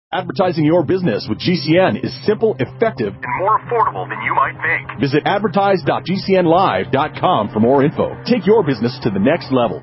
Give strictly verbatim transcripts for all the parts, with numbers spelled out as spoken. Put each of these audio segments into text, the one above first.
Advertising your business with G C N is simple, effective, and more affordable than you might think. Visit advertise dot g c n live dot com for more info. Take your business to the next level.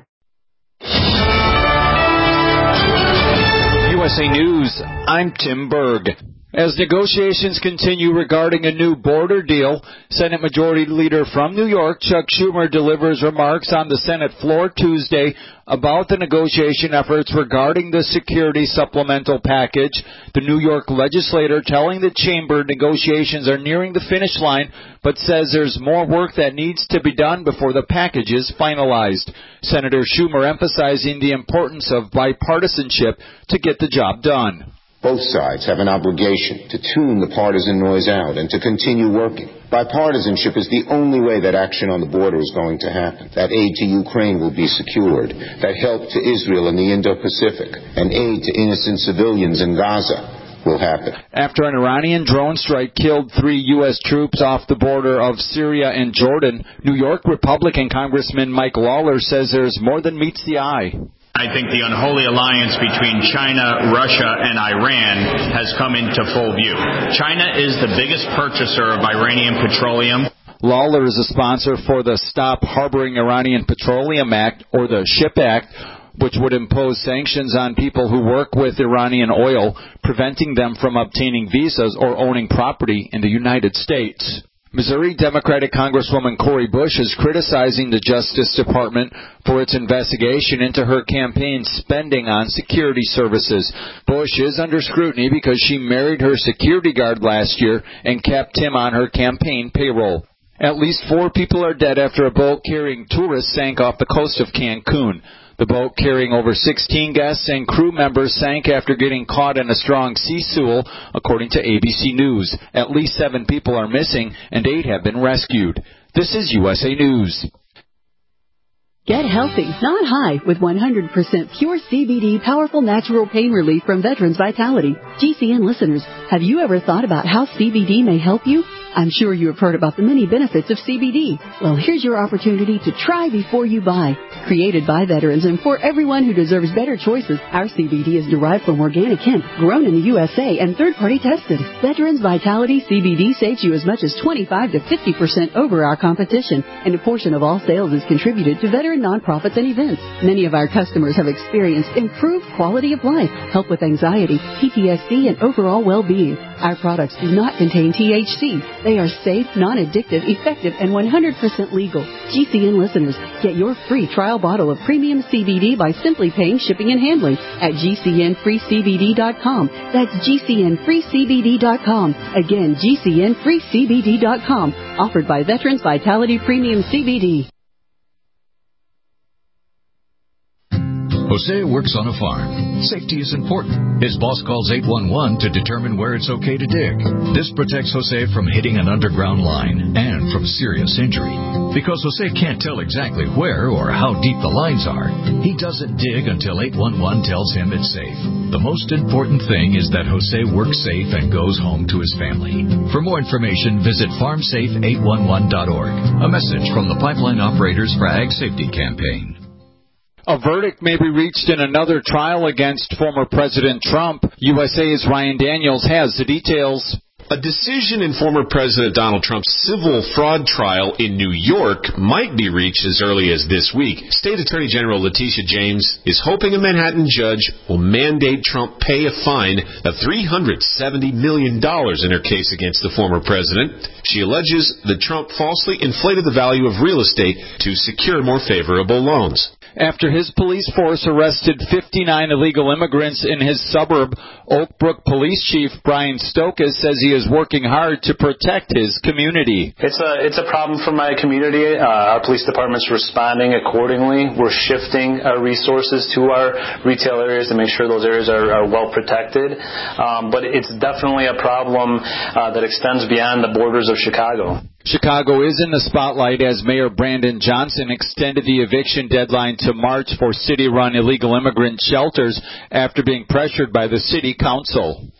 U S A News, I'm Tim Berg. As negotiations continue regarding a new border deal, Senate Majority Leader from New York, Chuck Schumer, delivers remarks on the Senate floor Tuesday about the negotiation efforts regarding the security supplemental package. The New York legislator telling the chamber negotiations are nearing the finish line, but says there's more work that needs to be done before the package is finalized. Senator Schumer emphasizing the importance of bipartisanship to get the job done. Both sides have an obligation to tune the partisan noise out and to continue working. Bipartisanship is the only way that action on the border is going to happen, that aid to Ukraine will be secured, that help to Israel in the Indo-Pacific, and aid to innocent civilians in Gaza will happen. After an Iranian drone strike killed three U S troops off the border of Syria and Jordan, New York Republican Congressman Mike Lawler says there's more than meets the eye. I think the unholy alliance between China, Russia, and Iran has come into full view. China is the biggest purchaser of Iranian petroleum. Lawler is a sponsor for the Stop Harboring Iranian Petroleum Act, or the SHIP Act, which would impose sanctions on people who work with Iranian oil, preventing them from obtaining visas or owning property in the United States. Missouri Democratic Congresswoman Cori Bush is criticizing the Justice Department for its investigation into her campaign's spending on security services. Bush is under scrutiny because she married her security guard last year and kept him on her campaign payroll. At least four people are dead after a boat carrying tourists sank off the coast of Cancun. The boat carrying over sixteen guests and crew members sank after getting caught in a strong sea swell, according to A B C News. At least seven people are missing and eight have been rescued. This is U S A News. Get healthy, not high, with one hundred percent pure C B D powerful natural pain relief from Veterans Vitality. G C N listeners, have you ever thought about how C B D may help you? I'm sure you have heard about the many benefits of C B D. Well, here's your opportunity to try before you buy. Created by veterans and for everyone who deserves better choices, our C B D is derived from organic hemp, grown in the U S A and third-party tested. Veterans Vitality C B D saves you as much as twenty-five to fifty percent over our competition, and a portion of all sales is contributed to veteran nonprofits and events. Many of our customers have experienced improved quality of life, help with anxiety, P T S D, and overall well-being. Our products do not contain T H C. They are safe, non-addictive, effective, and one hundred percent legal. G C N listeners, get your free trial bottle of premium C B D by simply paying shipping and handling at G C N free C B D dot com. That's G C N free C B D dot com. Again, G C N free C B D dot com. Offered by Veterans Vitality Premium C B D. Jose works on a farm. Safety is important. His boss calls eight one one to determine where it's okay to dig. This protects Jose from hitting an underground line and from serious injury. Because Jose can't tell exactly where or how deep the lines are, he doesn't dig until eight one one tells him it's safe. The most important thing is that Jose works safe and goes home to his family. For more information, visit farm safe eight one one dot org. A message from the Pipeline Operators for Ag Safety Campaign. A verdict may be reached in another trial against former President Trump. U S A's Ryan Daniels has the details. A decision in former President Donald Trump's civil fraud trial in New York might be reached as early as this week. State Attorney General Letitia James is hoping a Manhattan judge will mandate Trump pay a fine of three hundred seventy million dollars in her case against the former president. She alleges that Trump falsely inflated the value of real estate to secure more favorable loans. After his police force arrested fifty-nine illegal immigrants in his suburb, Oak Brook Police Chief Brian Stokas says he is working hard to protect his community. It's a it's a problem for my community. Uh, our police department's responding accordingly. We're shifting our resources to our retail areas to make sure those areas are, are well protected. Um, but it's definitely a problem uh, that extends beyond the borders of Chicago. Chicago is in the spotlight as Mayor Brandon Johnson extended the eviction deadline to March for city-run illegal immigrant shelters after being pressured by the city council.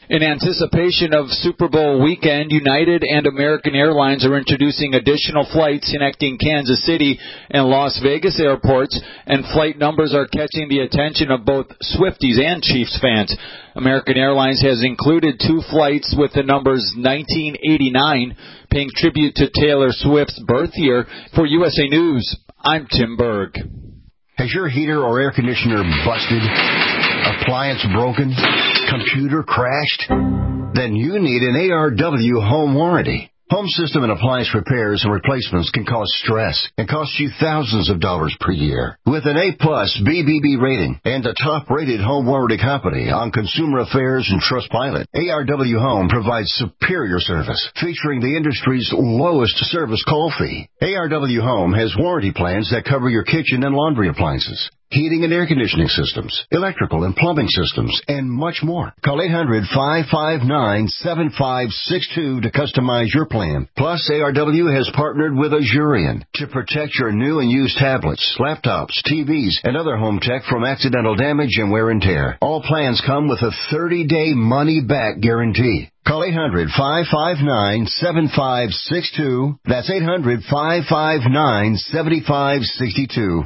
In anticipation of Super Bowl weekend, United and American Airlines are introducing additional flights connecting Kansas City and Las Vegas airports, and flight numbers are catching the attention of both Swifties and Chiefs fans. American Airlines has included two flights with the numbers nineteen eighty-nine, paying tribute to Taylor Swift's birth year. For U S A News, I'm Tim Berg. Has your heater or air conditioner busted? Appliance broken? Computer crashed? Then you need an A R W home warranty. Home system and appliance repairs and replacements can cause stress and cost you thousands of dollars per year. With an A-plus B B B rating and a top-rated home warranty company on Consumer Affairs and Trustpilot, A R W Home provides superior service, featuring the industry's lowest service call fee. A R W Home has warranty plans that cover your kitchen and laundry appliances, heating and air conditioning systems, electrical and plumbing systems, and much more. Call eight hundred, five five nine, seven five six two to customize your plan. Plus, A R W has partnered with Azurion to protect your new and used tablets, laptops, T Vs, and other home tech from accidental damage and wear and tear. All plans come with a thirty-day money-back guarantee. Call eight hundred, five five nine, seven five six two. That's eight hundred, five five nine, seven five six two.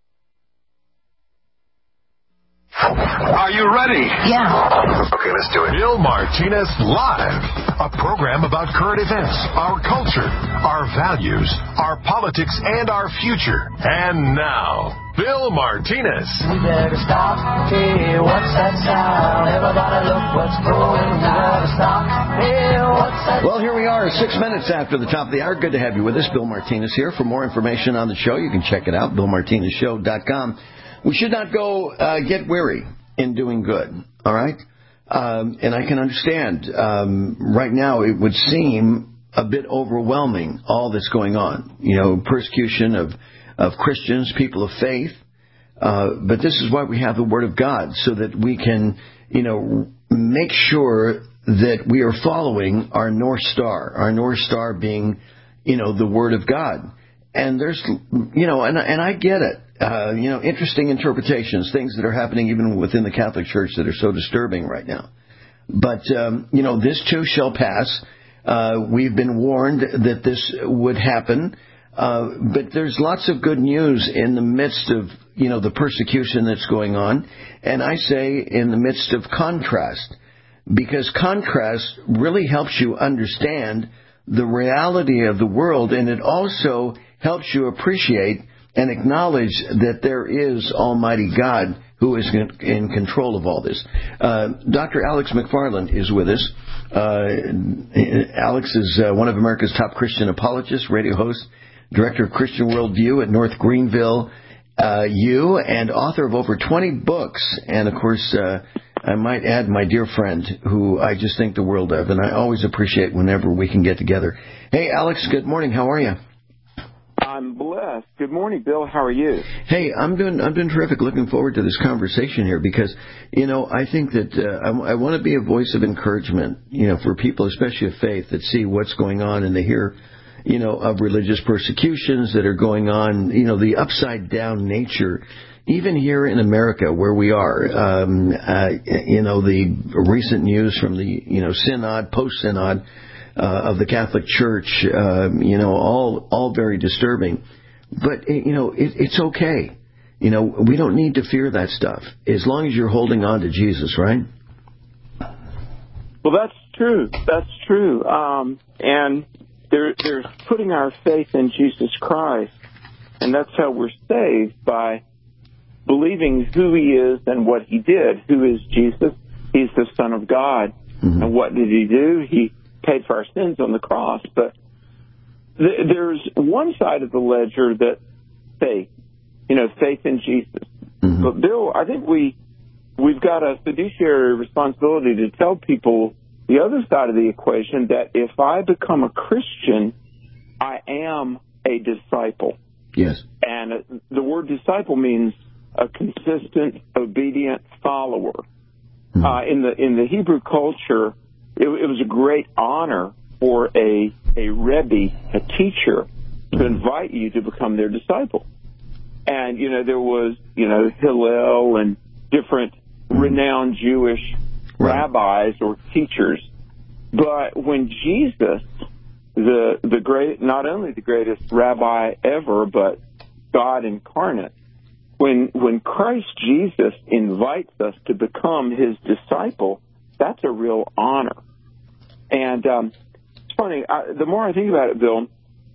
Are you ready? Yeah. Okay, let's do it. Bill Martinez Live, a program about current events, our culture, our values, our politics, and our future. And now, Bill Martinez. We better stop. Hey, what's that sound? Everybody look what's going on. We better stop. Hey, what's that Well, here we are, six minutes after the top of the hour. Good to have you with us. Bill Martinez here. For more information on the show, you can check it out, bill martinez show dot com. We should not go uh, get weary in doing good, all right? Um, and I can understand. Um, right now, it would seem a bit overwhelming, all that's going on. You know, persecution of, of Christians, people of faith. Uh, but this is why we have the Word of God, so that we can, you know, make sure that we are following our North Star, our North Star being, you know, the Word of God. And there's, you know, and, and I get it. Uh, you know, interesting interpretations, things that are happening even within the Catholic Church that are so disturbing right now. But, um, you know, this too shall pass. Uh, we've been warned that this would happen. Uh, but there's lots of good news in the midst of, you know, the persecution that's going on. And I say in the midst of contrast, because contrast really helps you understand the reality of the world, and it also helps you appreciate and acknowledge that there is Almighty God who is in control of all this. Uh, Doctor Alex McFarland is with us. Uh, Alex is uh, one of America's top Christian apologists, radio host, director of Christian Worldview at North Greenville uh, U, and author of over twenty books. And, of course, uh, I might add my dear friend, who I just think the world of, and I always appreciate whenever we can get together. Hey, Alex, good morning. How are you? I'm blessed. Good morning, Bill. How are you? Hey, I'm doing I'm doing terrific. Looking forward to this conversation here because, you know, I think that uh, I, I want to be a voice of encouragement, you know, for people, especially of faith, that see what's going on and they hear, you know, of religious persecutions that are going on, you know, the upside down nature, even here in America where we are. Um, uh, you know, the recent news from the, you know, synod, post-synod, Uh, of the Catholic Church, um, you know, all all very disturbing. But, you know, it, it's okay. You know, we don't need to fear that stuff as long as you're holding on to Jesus, right? Well, that's true. That's true. Um, and there, there's putting our faith in Jesus Christ, and that's how we're saved, by believing who he is and what he did. Who is Jesus? He's the Son of God. Mm-hmm. And what did he do? He paid for our sins on the cross. But th- there's one side of the ledger that faith, you know, faith in Jesus. Mm-hmm. But Bill, I think we we've got a fiduciary responsibility to tell people the other side of the equation, that if I become a Christian, I am a disciple. Yes. And the word disciple means a consistent, obedient follower. Mm-hmm. Uh, in the in the Hebrew culture, It, it was a great honor for a a rebbe, a teacher, to invite you to become their disciple. And, you know, there was, you know, Hillel and different renowned Jewish right. rabbis or teachers. But when Jesus, the the great, not only the greatest rabbi ever, but God incarnate, when when Christ Jesus invites us to become his disciple, that's a real honor. And um, it's funny, I, the more I think about it, Bill,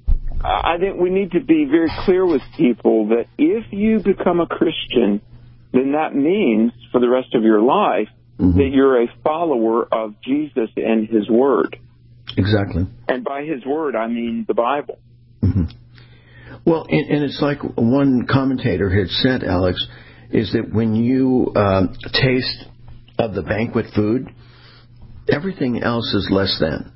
I think we need to be very clear with people that if you become a Christian, then that means for the rest of your life mm-hmm. that you're a follower of Jesus and his word. Exactly. And by his word, I mean the Bible. Mm-hmm. Well, and, and it's like one commentator had said, Alex, is that when you uh, taste of the banquet food, everything else is less than.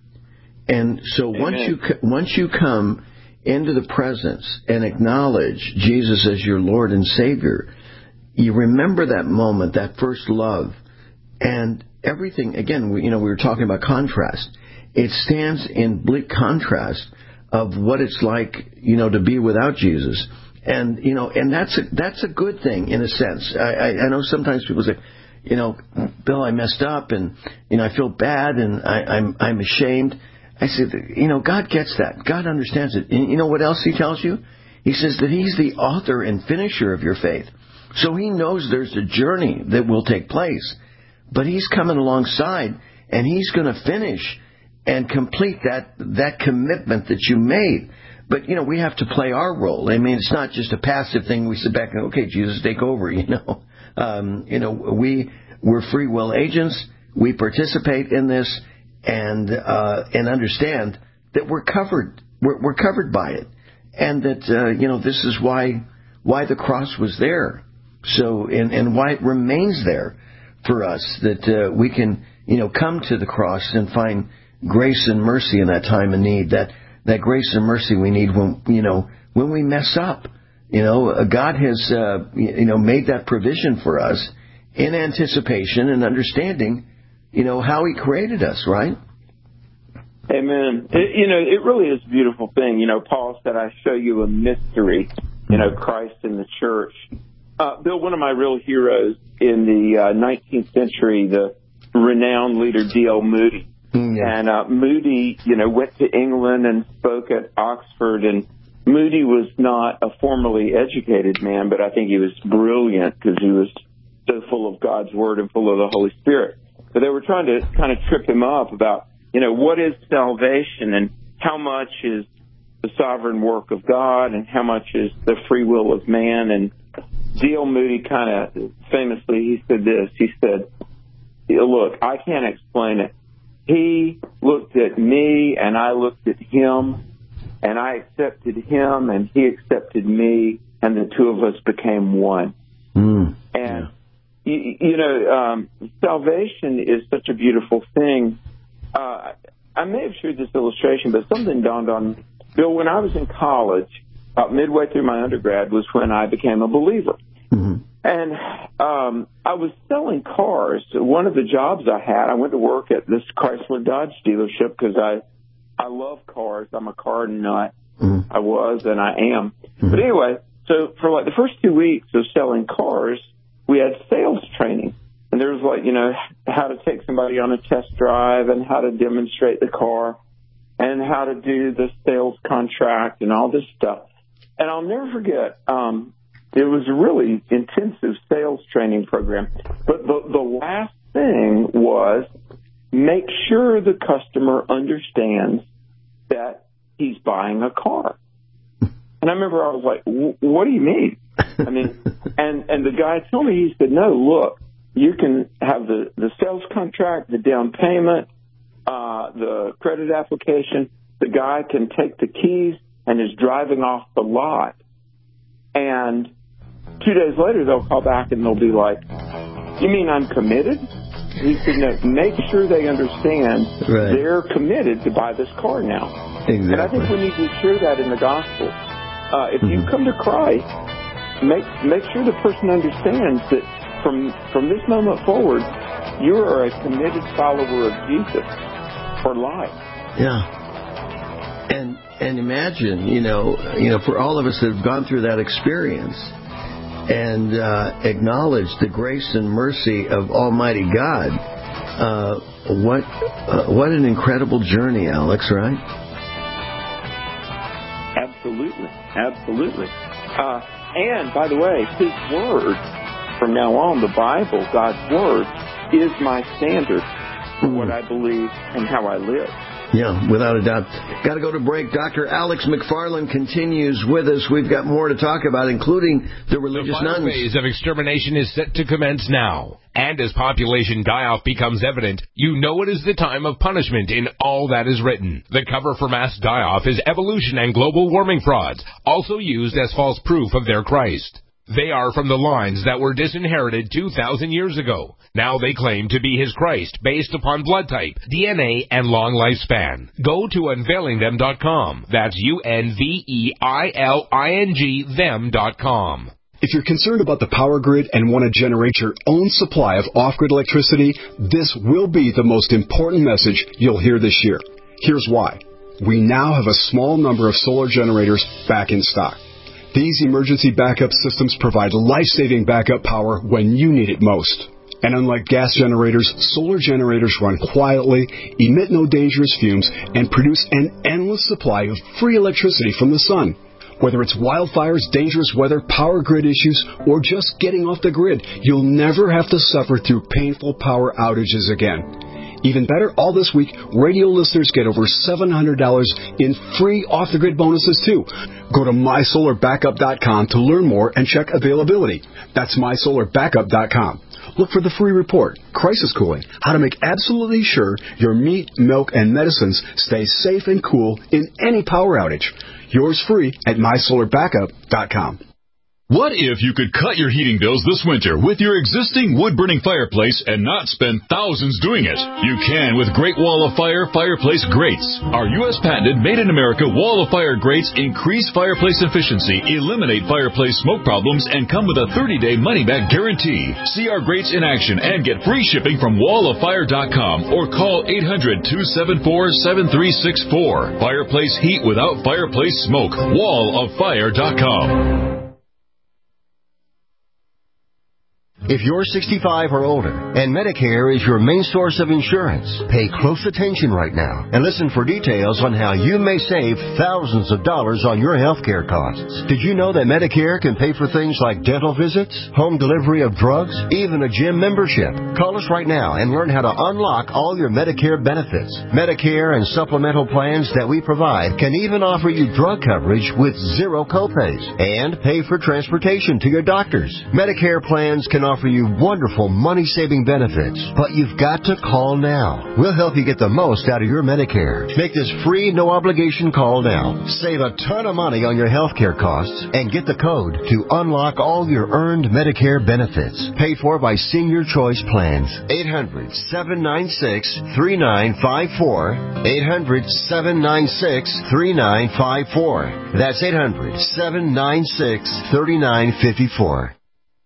And so Amen. once you once you come into the presence and acknowledge Jesus as your Lord and Savior, you remember that moment, that first love, and everything. Again, we, you know, we were talking about contrast. It stands in bleak contrast of what it's like, you know, to be without Jesus, and you know, and that's a, that's a good thing in a sense. I, I, I know sometimes people say, you know, Bill, I messed up, and you know, I feel bad, and I, I'm I'm ashamed. I said, you know, God gets that. God understands it. And you know what else he tells you? He says that he's the author and finisher of your faith. So he knows there's a journey that will take place. But he's coming alongside, and he's going to finish and complete that that commitment that you made. But, you know, we have to play our role. I mean, it's not just a passive thing. We sit back and, okay, Jesus, take over, you know. Um, you know, we, we're free will agents. We participate in this. And uh, and understand that we're covered, we're, we're covered by it, and that uh, you know this is why why the cross was there, so and, and why it remains there for us, that uh, we can you know come to the cross and find grace and mercy in that time of need, that that grace and mercy we need when you know when we mess up. You know, God has uh, you know made that provision for us in anticipation and understanding. You know, how he created us, right? Amen. It, you know, it really is a beautiful thing. You know, Paul said, I show you a mystery, you know, Christ in the church. Uh, Bill, one of my real heroes in the uh, nineteenth century, the renowned leader D L Moody. Mm, yeah. And uh, Moody, you know, went to England and spoke at Oxford. And Moody was not a formally educated man, but I think he was brilliant because he was so full of God's word and full of the Holy Spirit. So they were trying to kind of trip him up about, you know, what is salvation and how much is the sovereign work of God and how much is the free will of man. And D L Moody kind of famously, he said this, he said, look, I can't explain it. He looked at me and I looked at him and I accepted him and he accepted me and the two of us became one. Mm. And You, you know, um, salvation is such a beautiful thing. Uh, I may have shared this illustration, but something dawned on me. Bill, when I was in college, about midway through my undergrad was when I became a believer. Mm-hmm. And um, I was selling cars. One of the jobs I had, I went to work at this Chrysler Dodge dealership because I, I love cars. I'm a car nut. Mm-hmm. I was and I am. Mm-hmm. But anyway, so for like the first two weeks of selling cars, we had sales training, and there was like, you know, how to take somebody on a test drive and how to demonstrate the car and how to do the sales contract and all this stuff. And I'll never forget, um, it was a really intensive sales training program. But the, the last thing was make sure the customer understands that he's buying a car. And I remember I was like, what do you mean? I mean, and, and the guy told me, he said, no, look, you can have the, the sales contract, the down payment, uh, the credit application. The guy can take the keys and is driving off the lot. And two days later, they'll call back and they'll be like, you mean I'm committed? He said, no, make sure they understand right. They're committed to buy this car now. Exactly. And I think we need to share that in the gospel. Uh, if mm-hmm. you come to Christ, make make sure the person understands that from from this moment forward, you are a committed follower of Jesus for life. Yeah. And and imagine, you know, you know, for all of us that have gone through that experience and uh, acknowledged the grace and mercy of Almighty God, Uh, what uh, what an incredible journey, Alex, right? Absolutely. Absolutely. Uh, and, by the way, His Word, from now on, the Bible, God's Word, is my standard for what I believe and how I live. Yeah, without a doubt. Got to go to break. Doctor Alex McFarland continues with us. We've got more to talk about, including the religious nuns. The final phase of extermination is set to commence now. And as population die-off becomes evident, you know it is the time of punishment in all that is written. The cover for mass die-off is evolution and global warming frauds, also used as false proof of their Christ. They are from the lines that were disinherited two thousand years ago. Now they claim to be his Christ based upon blood type, D N A, and long lifespan. Go to unveiling them dot com. That's U N V E I L I N G them dot com. If you're concerned about the power grid and want to generate your own supply of off-grid electricity, this will be the most important message you'll hear this year. Here's why. We now have a small number of solar generators back in stock. These emergency backup systems provide life-saving backup power when you need it most. And unlike gas generators, solar generators run quietly, emit no dangerous fumes, and produce an endless supply of free electricity from the sun. Whether it's wildfires, dangerous weather, power grid issues, or just getting off the grid, you'll never have to suffer through painful power outages again. Even better, all this week, radio listeners get over seven hundred dollars in free off-the-grid bonuses, too. Go to my solar backup dot com to learn more and check availability. That's my solar backup dot com. Look for the free report, Crisis Cooling, how to make absolutely sure your meat, milk, and medicines stay safe and cool in any power outage. Yours free at my solar backup dot com. What if you could cut your heating bills this winter with your existing wood-burning fireplace and not spend thousands doing it? You can with Great Wall of Fire Fireplace Grates. Our U S patented made-in-America Wall of Fire grates increase fireplace efficiency, eliminate fireplace smoke problems, and come with a thirty-day money-back guarantee. See our grates in action and get free shipping from wall of fire dot com or call eight hundred, two seven four, seven three six four. Fireplace heat without fireplace smoke. wall of fire dot com. If you're sixty-five or older and Medicare is your main source of insurance, pay close attention right now and listen for details on how you may save thousands of dollars on your health care costs. Did you know that Medicare can pay for things like dental visits, home delivery of drugs, even a gym membership? Call us right now and learn how to unlock all your Medicare benefits. Medicare and supplemental plans that we provide can even offer you drug coverage with zero copays and pay for transportation to your doctors. Medicare plans can offer offer you wonderful money-saving benefits, but you've got to call now. We'll help you get the most out of your Medicare. Make this free, no-obligation call now. Save a ton of money on your health care costs and get the code to unlock all your earned Medicare benefits. Paid for by Senior Choice Plans. eight hundred, seven nine six, three nine five four. eight hundred, seven nine six, three nine five four. That's eight hundred, seven nine six, three nine five four.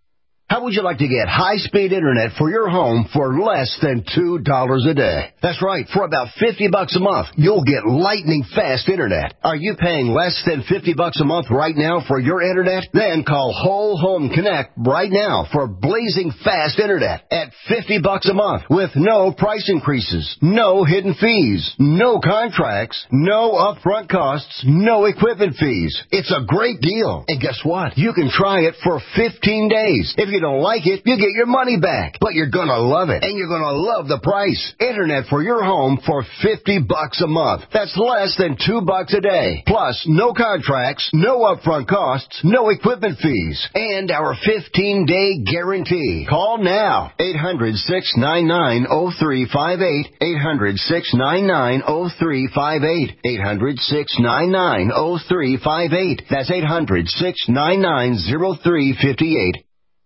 How would you like to get high-speed internet for your home for less than two dollars a day? That's right. For about fifty bucks a month, you'll get lightning-fast internet. Are you paying less than fifty bucks a month right now for your internet? Then call Whole Home Connect right now for blazing fast internet at fifty bucks a month with no price increases, no hidden fees, no contracts, no upfront costs, no equipment fees. It's a great deal. And guess what? You can try it for fifteen days. If you don't like it, you get your money back. But you're going to love it, and you're going to love the price. Internet for your home for fifty bucks a month. That's less than two bucks a day. Plus, no contracts, no upfront costs, no equipment fees, and our fifteen-day guarantee. Call now. eight hundred, six nine nine, oh three five eight. eight hundred, six nine nine, oh three five eight. eight hundred, six nine nine, oh three five eight. That's eight hundred, six nine nine, oh three five eight.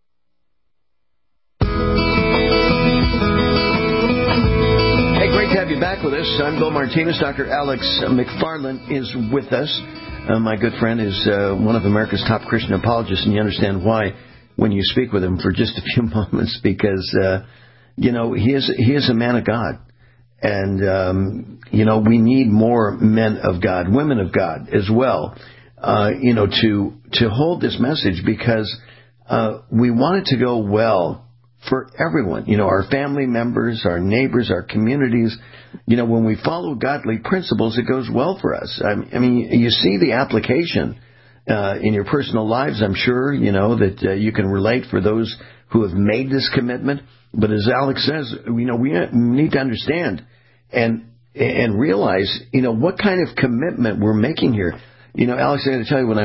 Have you back with us. I'm Bill Martinez. Doctor Alex McFarland is with us. Uh, my good friend is uh, one of America's top Christian apologists, and you understand why when you speak with him for just a few moments, because, uh, you know, he is, he is a man of God. And, um, you know, we need more men of God, women of God as well, uh, you know, to, to hold this message because uh, we want it to go well for everyone. You know, our family members, our neighbors, our communities. You know, when we follow godly principles, it goes well for us. I mean, you see the application uh, in your personal lives, I'm sure, you know, that uh, you can relate for those who have made this commitment. But as Alex says, you know, we need to understand and and realize, you know, what kind of commitment we're making here. You know, Alex, I got to tell you, when I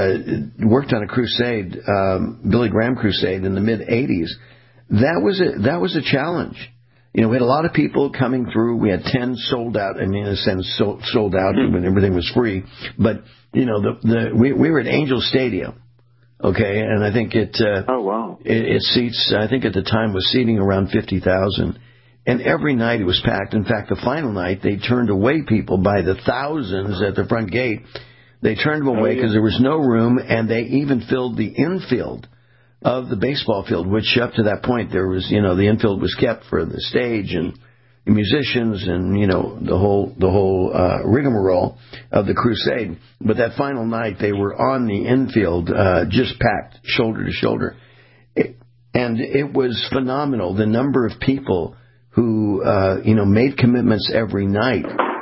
uh, worked on a crusade, um, Billy Graham crusade in the mid eighties, that was a that was a challenge. You know, we had a lot of people coming through. We had ten sold out. I mean, in a sense, sold, sold out mm-hmm. when everything was free. But you know, the the we, we were at Angel Stadium, okay, and I think it uh, oh wow, it, it seats. I think at the time was seating around fifty thousand, and every night it was packed. In fact, the final night they turned away people by the thousands at the front gate. They turned them away because oh, yeah. there was no room, and they even filled the infield of the baseball field, which up to that point there was, you know, the infield was kept for the stage and the musicians and, you know, the whole the whole uh, rigmarole of the crusade. But that final night they were on the infield, uh, just packed shoulder to shoulder, it, and it was phenomenal. The number of people who uh, you know made commitments every night,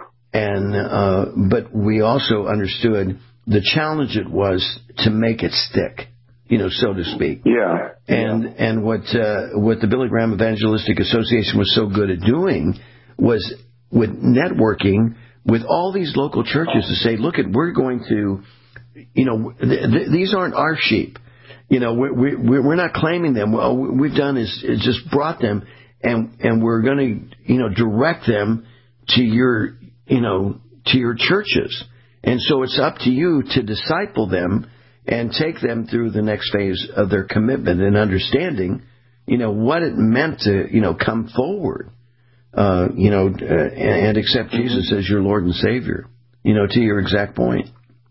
and uh, but we also understood the challenge it was to make it stick. You know, so to speak. Yeah. And yeah. and what uh, what the Billy Graham Evangelistic Association was so good at doing was with networking with all these local churches to say, look, at we're going to, you know, th- th- these aren't our sheep. You know, we we we're not claiming them. All we've done is, is just brought them, and and we're going to, you know, direct them to your, you know, to your churches. And so it's up to you to disciple them and take them through the next phase of their commitment and understanding, you know, what it meant to, you know, come forward, uh, you know, uh, and accept Jesus as your Lord and Savior, you know, to your exact point.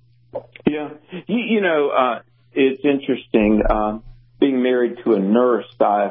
Yeah. You, you know, uh, it's interesting. Uh, being married to a nurse, I've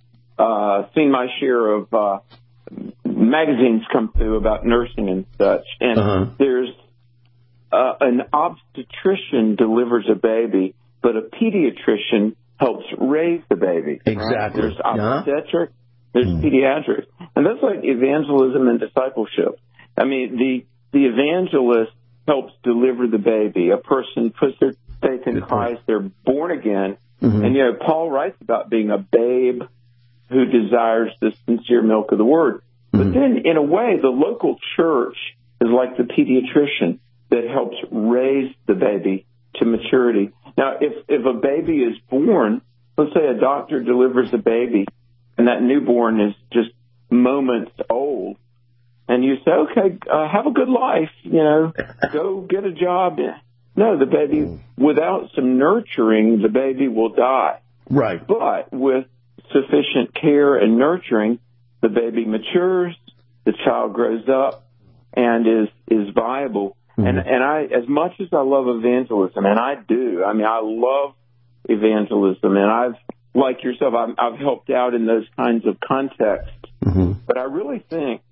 uh, seen my share of uh, magazines come through about nursing and such. And uh-huh. there's Uh, an obstetrician delivers a baby, but a pediatrician helps raise the baby. Exactly. Right? There's obstetric, yeah. there's mm. pediatrics. And that's like evangelism and discipleship. I mean, the the evangelist helps deliver the baby. A person puts their faith in Good Christ. Point. They're born again. Mm-hmm. And, you know, Paul writes about being a babe who desires the sincere milk of the word. Mm-hmm. But then, in a way, the local church is like the pediatrician that helps raise the baby to maturity. Now, if, if a baby is born, let's say a doctor delivers a baby, and that newborn is just moments old, and you say, okay, uh, have a good life, you know, go get a job. No, the baby, without some nurturing, the baby will die. Right. But with sufficient care and nurturing, the baby matures, the child grows up, and is, is viable. And and I, as much as I love evangelism, and I do, I mean, I love evangelism, and I've, like yourself, I've, I've helped out in those kinds of contexts. Mm-hmm. But I really think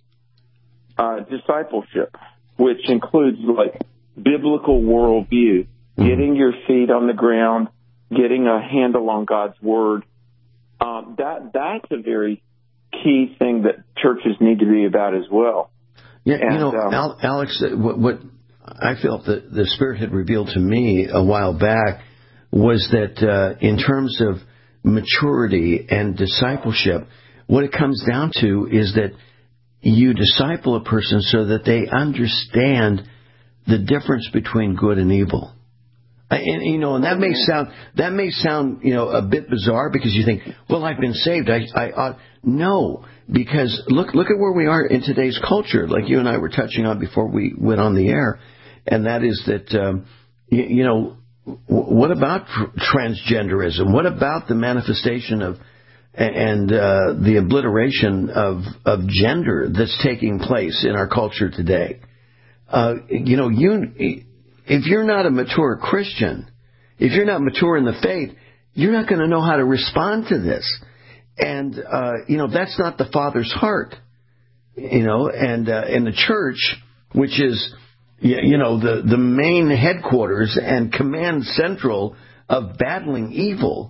uh, discipleship, which includes like biblical worldview, mm-hmm. getting your feet on the ground, getting a handle on God's word, um, that that's a very key thing that churches need to be about as well. Yeah, and, you know, um, Al- Alex, what, what I felt that the Spirit had revealed to me a while back was that uh, in terms of maturity and discipleship, what it comes down to is that you disciple a person so that they understand the difference between good and evil. And, you know, and that may sound, that may sound, you know, a bit bizarre because you think, well, I've been saved. I, I ought. No, because look, look at where we are in today's culture, like you and I were touching on before we went on the air. And that is that, um, you, you know, w- what about tr- transgenderism? What about the manifestation of and uh, the obliteration of, of gender that's taking place in our culture today? Uh, you know, you if you're not a mature Christian, if you're not mature in the faith, you're not going to know how to respond to this. And, uh, you know, that's not the Father's heart, you know, and uh, in the church, which is, you know, the, the main headquarters and command central of battling evil,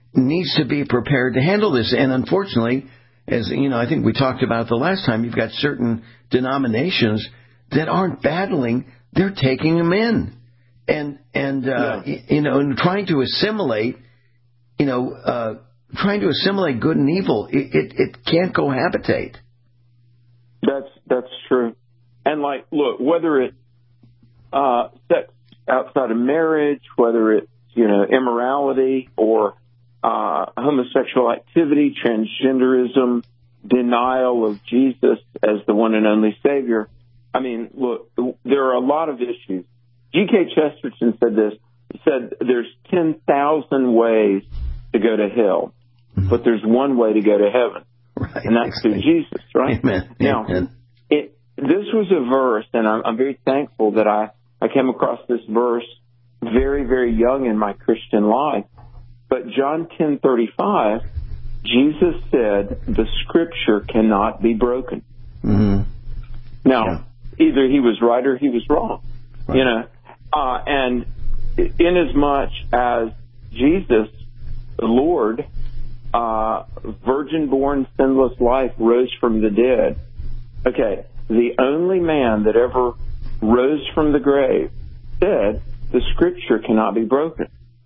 needs to be prepared to handle this. And unfortunately, as you know, I think we talked about the last time, you've got certain denominations that aren't battling, they're taking them in. And, and uh, yeah. you know, and trying to assimilate, you know, uh, trying to assimilate good and evil, it, it, it can't cohabitate. That's, that's true. And like, look, whether it's uh, sex outside of marriage, whether it's, you know, immorality or uh, homosexual activity, transgenderism, denial of Jesus as the one and only Savior. I mean, look, there are a lot of issues. G K Chesterton said this. He said there's ten thousand ways to go to hell, mm-hmm. but there's one way to go to heaven, right, and that's exactly. through Jesus, right? Amen. Now, Amen. It, this was a verse, and I'm, I'm very thankful that I, I came across this verse very, very young in my Christian life. But John ten thirty-five, Jesus said, the Scripture cannot be broken. Mm-hmm. Now, yeah. either he was right or he was wrong, right. you know. Uh, and inasmuch as Jesus, the Lord, uh, virgin-born, sinless life, rose from the dead, okay, the only man that ever rose from the grave said the Scripture cannot be broken.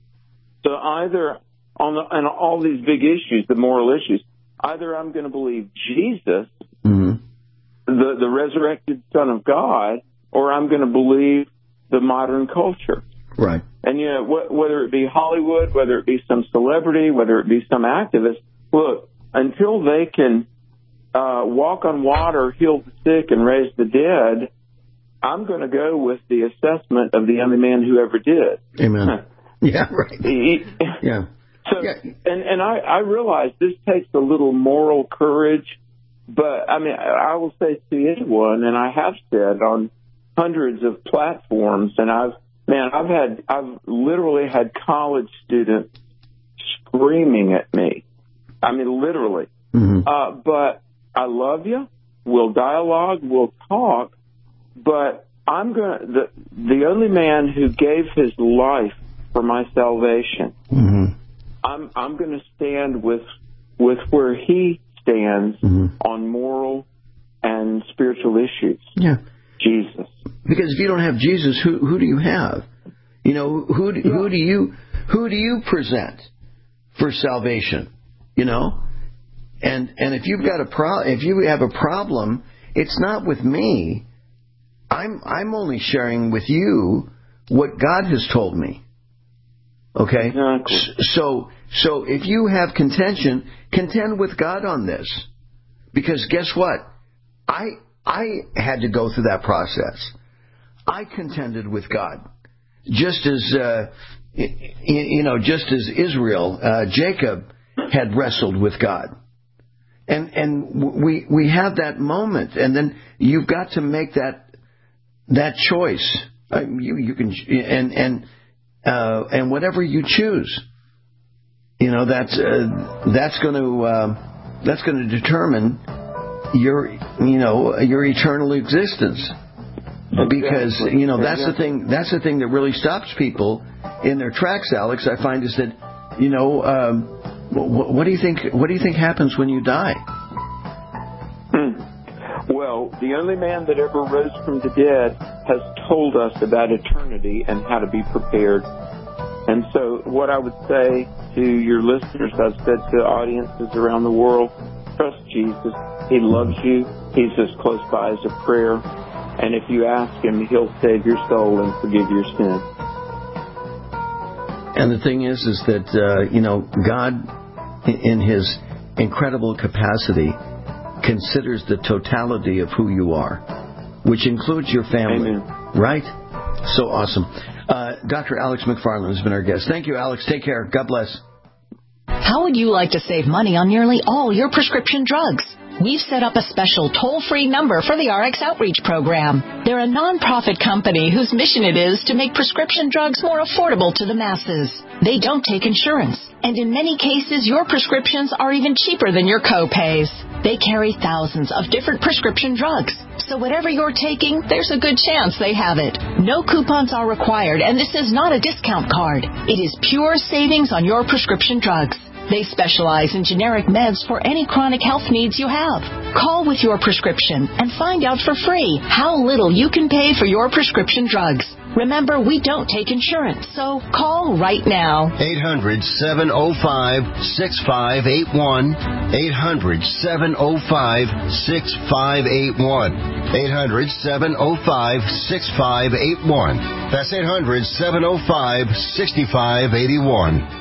So either on, the, on all these big issues, the moral issues, either I'm going to believe Jesus, mm-hmm. the, the resurrected Son of God, or I'm going to believe the modern culture. Right. And, you know, wh- whether it be Hollywood, whether it be some celebrity, whether it be some activist, look, until they can uh, walk on water, heal the sick, and raise the dead, I'm going to go with the assessment of the only man who ever did. Amen. Yeah, right. He, yeah. So, yeah. and, and I, I realize this takes a little moral courage, but, I mean, I will say to anyone, and I have said on hundreds of platforms, and I've, man, I've had, I've literally had college students screaming at me. I mean, literally. Mm-hmm. Uh, but I love you. We'll dialogue. We'll talk. But I'm going to, the, the only man who gave his life for my salvation, mm-hmm. I'm, I'm going to stand with, with where he stands mm-hmm. on moral and spiritual issues. Yeah. Jesus. Because if you don't have Jesus, who who do you have? You know, who do, yeah. who do you who do you present for salvation? You know, and and if you've got a pro, if you have a problem, it's not with me. I'm I'm only sharing with you what God has told me. Okay, exactly. so so if you have contention, contend with God on this, because guess what, I. I had to go through that process. I contended with God, just as uh, you know, just as Israel, uh, Jacob had wrestled with God, and and we we have that moment, and then you've got to make that that choice. Uh, you you can and and uh, and whatever you choose, you know, that's uh, that's going to uh, that's going to determine your, you know, your eternal existence. Because, you know, that's the thing, that's the thing that really stops people in their tracks, Alex, I find, is that, you know, um, what, what do you think, what do you think happens when you die? Hmm. Well, the only man that ever rose from the dead has told us about eternity and how to be prepared. And so what I would say to your listeners, I've said to audiences around the world, trust Jesus. He loves you. He's as close by as a prayer. And if you ask him, he'll save your soul and forgive your sin. And the thing is, is that, uh, you know, God, in his incredible capacity, considers the totality of who you are, which includes your family. Amen. Right? So awesome. Uh, Doctor Alex McFarland has been our guest. Thank you, Alex. Take care. God bless. How would you like to save money on nearly all your prescription drugs? We've set up a special toll-free number for the R X Outreach Program. They're a non-profit company whose mission it is to make prescription drugs more affordable to the masses. They don't take insurance, and in many cases, your prescriptions are even cheaper than your co-pays. They carry thousands of different prescription drugs, so whatever you're taking, there's a good chance they have it. No coupons are required, and this is not a discount card. It is pure savings on your prescription drugs. They specialize in generic meds for any chronic health needs you have. Call with your prescription and find out for free how little you can pay for your prescription drugs. Remember, we don't take insurance, so call right now. eight hundred, seven oh five, six five eight one. eight hundred, seven oh five, six five eight one. eight hundred, seven oh five, six five eight one. That's eight hundred, seven oh five, six five eight one.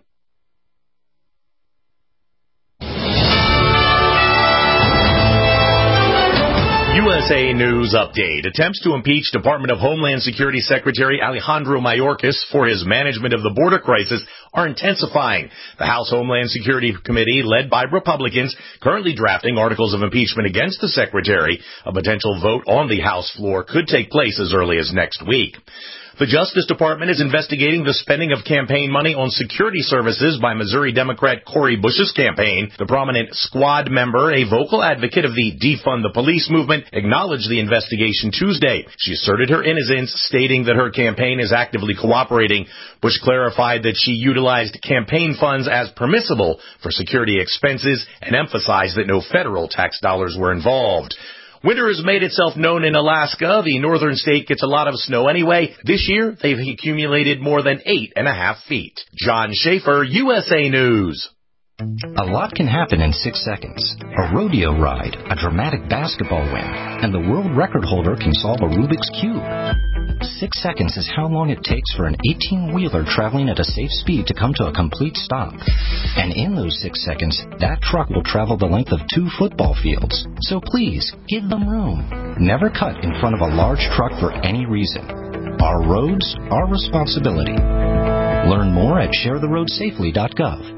U S A News Update. Attempts to impeach Department of Homeland Security Secretary Alejandro Mayorkas for his management of the border crisis are intensifying. The House Homeland Security Committee, led by Republicans, currently drafting articles of impeachment against the secretary. A potential vote on the House floor could take place as early as next week. The Justice Department is investigating the spending of campaign money on security services by Missouri Democrat Cori Bush's campaign. The prominent Squad member, a vocal advocate of the Defund the Police movement, acknowledged the investigation Tuesday. She asserted her innocence, stating that her campaign is actively cooperating. Bush clarified that she utilized campaign funds as permissible for security expenses and emphasized that no federal tax dollars were involved. Winter has made itself known in Alaska. The northern state gets a lot of snow anyway. This year, they've accumulated more than eight and a half feet. John Schaefer, U S A News. A lot can happen in six seconds. A rodeo ride, a dramatic basketball win, and the world record holder can solve a Rubik's Cube. Six seconds is how long it takes for an eighteen-wheeler traveling at a safe speed to come to a complete stop. And in those six seconds, that truck will travel the length of two football fields. So please, give them room. Never cut in front of a large truck for any reason. Our roads, our responsibility. Learn more at share the road safely dot gov.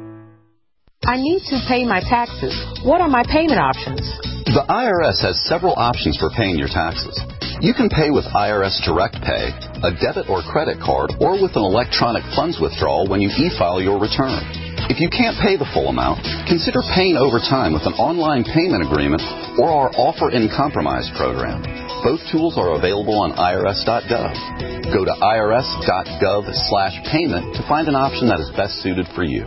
I need to pay my taxes. What are my payment options? The I R S has several options for paying your taxes. You can pay with I R S Direct Pay, a debit or credit card, or with an electronic funds withdrawal when you e-file your return. If you can't pay the full amount, consider paying over time with an online payment agreement or our Offer in Compromise program. Both tools are available on I R S dot gov. Go to I R S dot gov slash payment to find an option that is best suited for you.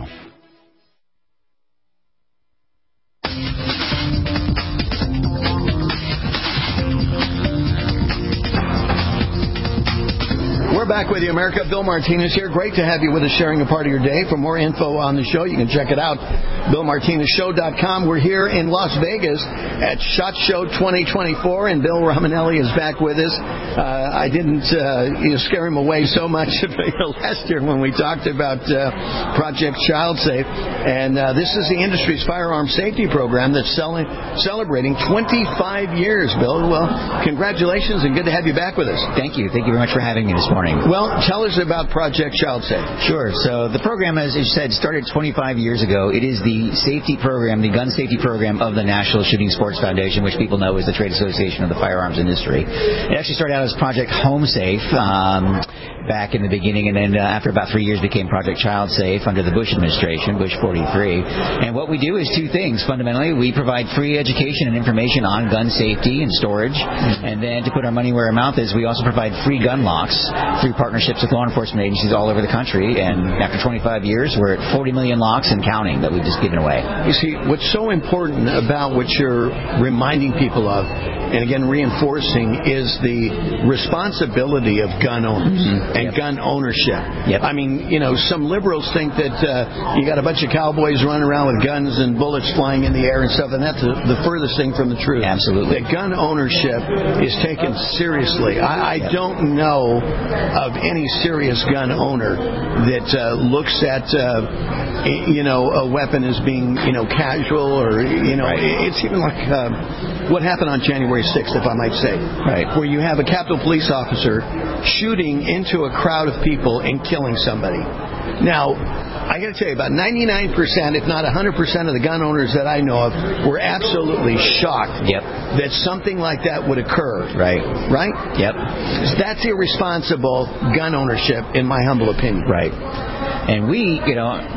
We're back with you, America. Bill Martinez here. Great to have you with us, sharing a part of your day. For more info on the show, you can check it out, bill martinez show dot com. We're here in Las Vegas at SHOT Show twenty twenty-four, and Bill Romanelli is back with us. Uh, I didn't uh, you know, scare him away so much last year when we talked about uh, Project Child Safe, and uh, this is the industry's firearm safety program that's selling, celebrating twenty-five years, Bill. Well, congratulations, and good to have you back with us. Thank you. Thank you very much for having me this morning. Well, tell us about Project Child Safe. Sure. So the program, as you said, started twenty-five years ago. It is the safety program, the gun safety program of the National Shooting Sports Foundation, which people know is the trade association of the firearms industry. It actually started out as Project Home Safe um, back in the beginning, and then uh, after about three years became Project Child Safe under the Bush administration, Bush forty-three. And what we do is two things. Fundamentally, we provide free education and information on gun safety and storage. And then to put our money where our mouth is, we also provide free gun locks through partnerships with law enforcement agencies all over the country. And after twenty-five years, we're at forty million locks and counting that we've just given away. You see, what's so important about what you're reminding people of, and again reinforcing, is the responsibility of gun owners mm-hmm. and yep. gun ownership. Yep. I mean, you know, some liberals think that uh, you got a bunch of cowboys running around with guns and bullets flying in the air and stuff, and that's the, the furthest thing from the truth. Absolutely. That gun ownership is taken seriously. I, I yep. don't know of any serious gun owner that uh, looks at, uh, you know, a weapon as being, you know, casual or, you know, right. it's even like uh, what happened on January sixth, if I might say, right. where you have a Capitol police officer shooting into a crowd of people and killing somebody. Now, I got to tell you, about ninety-nine percent, if not one hundred percent of the gun owners that I know of were absolutely shocked yep. that something like that would occur. Right. Right? Yep. That's irresponsible gun ownership, in my humble opinion. Right. And we, you know,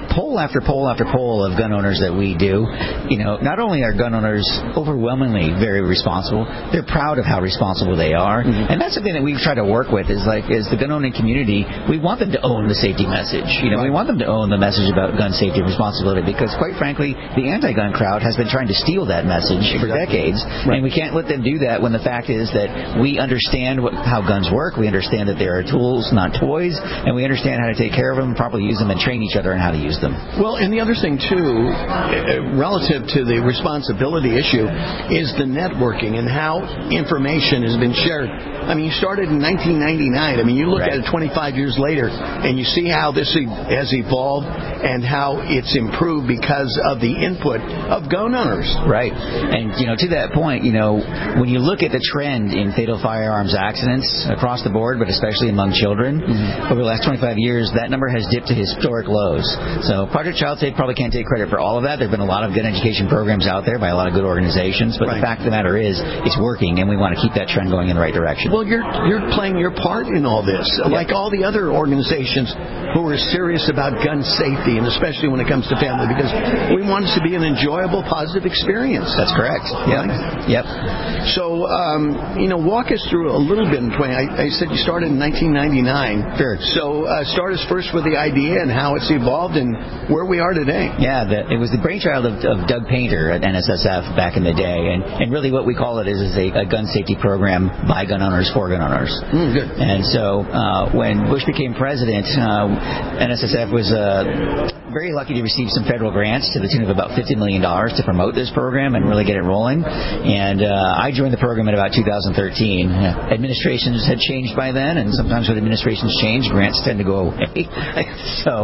poll after poll after poll of gun owners that we do, you know, not only are gun owners overwhelmingly very responsible, they're proud of how responsible they are. Mm-hmm. And that's something that we try to work with is like, as the gun owning community, we want them to own the safety message. You know, right. We want them to own the message about gun safety and responsibility because, quite frankly, the anti-gun crowd has been trying to steal that message for decades. Right. And we can't let them do that when the fact is that we understand what, how guns work, we understand that they are tools, not toys, and we understand how to take care of them, properly use them, and train each other on how to use them. Well, and the other thing, too, relative to the responsibility issue, is the networking and how information has been shared. I mean, you started in nineteen ninety-nine. I mean, you look right. at it twenty-five years later, and you see how this has evolved and how it's improved because of the input of gun owners. Right. And, you know, to that point, you know, when you look at the trend in fatal firearms accidents across the board, but especially among children, mm-hmm. over the last twenty-five years, that number has dipped to historic lows. So Project Child Safe probably can't take credit for all of that. There have been a lot of gun education programs out there by a lot of good organizations, but right. the fact of the matter is it's working, and we want to keep that trend going in the right direction. Well, you're you're playing your part in all this, yep. like all the other organizations who are serious about gun safety, and especially when it comes to family, because we want it to be an enjoyable, positive experience. That's correct. Right? Yep. So, um, you know, walk us through a little bit. I, I said you started in nineteen ninety-nine. Sure. So uh, start us first with the idea and how it's evolved and where we are today. Yeah, the, it was the brainchild of, of Doug Painter at N S S F back in the day, and, and really what we call it is, is a, a gun safety program by gun owners for gun owners. Mm, good. And so uh, when Bush became president, uh, N S S F was uh, very lucky to receive some federal grants to the tune of about fifty million dollars to promote this program and really get it rolling. And uh, I joined the program in about two thousand thirteen. Administrations had changed by then, and sometimes when administrations change, grants tend to go away. So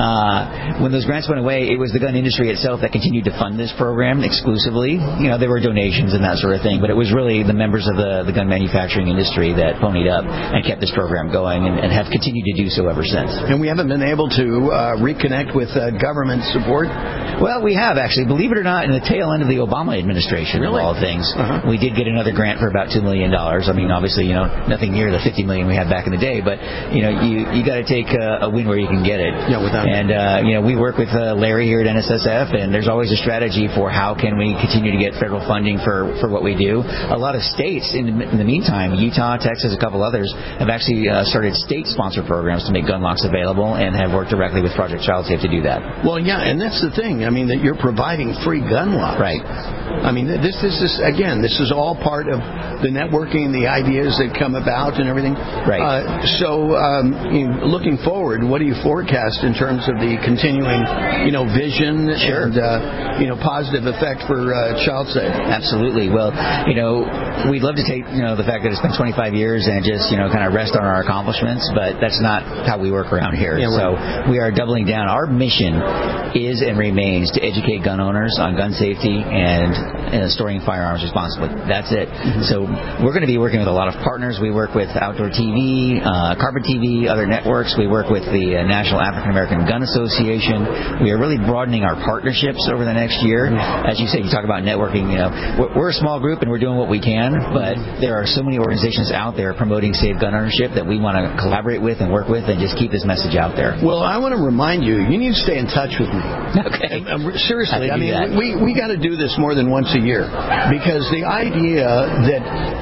uh, when those grants went away, it was the gun industry itself that continued to fund this program exclusively. You know, there were donations and that sort of thing, but it was really the members of the, the gun manufacturing industry that ponied up and kept this program going and, and have continued to do so ever since. And we haven't been able to uh, reconnect with uh, government support? Well, we have, actually. Believe it or not, in the tail end of the Obama administration, really? of all things, uh-huh. we did get another grant for about two million dollars. I mean, obviously, you know, nothing near the fifty million dollars we had back in the day, but, you know, you you got to take a, a win where you can get it. Yeah, without And, uh, you know, we work with uh, Larry here at N S S F, and there's always a strategy for how can we continue to get federal funding for, for what we do. A lot of states, in the, in the meantime, Utah, Texas, a couple others, have actually uh, started state-sponsored programs to make gun locks available and have worked directly with Project Child Safe to do that. Well, yeah, and that's the thing. I mean, that you're providing free gun locks. Right. I mean, this, this is, again, this is all part of the networking, the ideas that come about and everything. Right. Uh, so, um, you know, looking forward, what do you forecast in terms of the continuing, you know, vision sure. and, uh, you know, positive effect for uh, Child Safe? Absolutely. Well, you know, we'd love to take, you know, the fact that it's been twenty-five years and just, you know, kind of rest on our accomplishments, but that's not how we work around here. Yeah, so right. we are doubling down. Our mission is and remains to educate gun owners on gun safety and uh, storing firearms responsibly. That's it. Mm-hmm. So we're going to be working with a lot of partners. We work with Outdoor T V, uh, Carbon T V, other networks. We work with the uh, National African American Gun Association. We are really broadening our partnerships over the next year. Mm-hmm. As you say, you talk about networking. You know, we're, we're a small group and we're doing what we can, but there are so many organizations out there promoting safe gun ownership that we want to collaborate with and work with and just keep this message out there. Well, I want to remind you, you need to stay in touch with me. Okay. Uh, seriously, I, I mean, that. we we got to do this more than once a year, because the idea that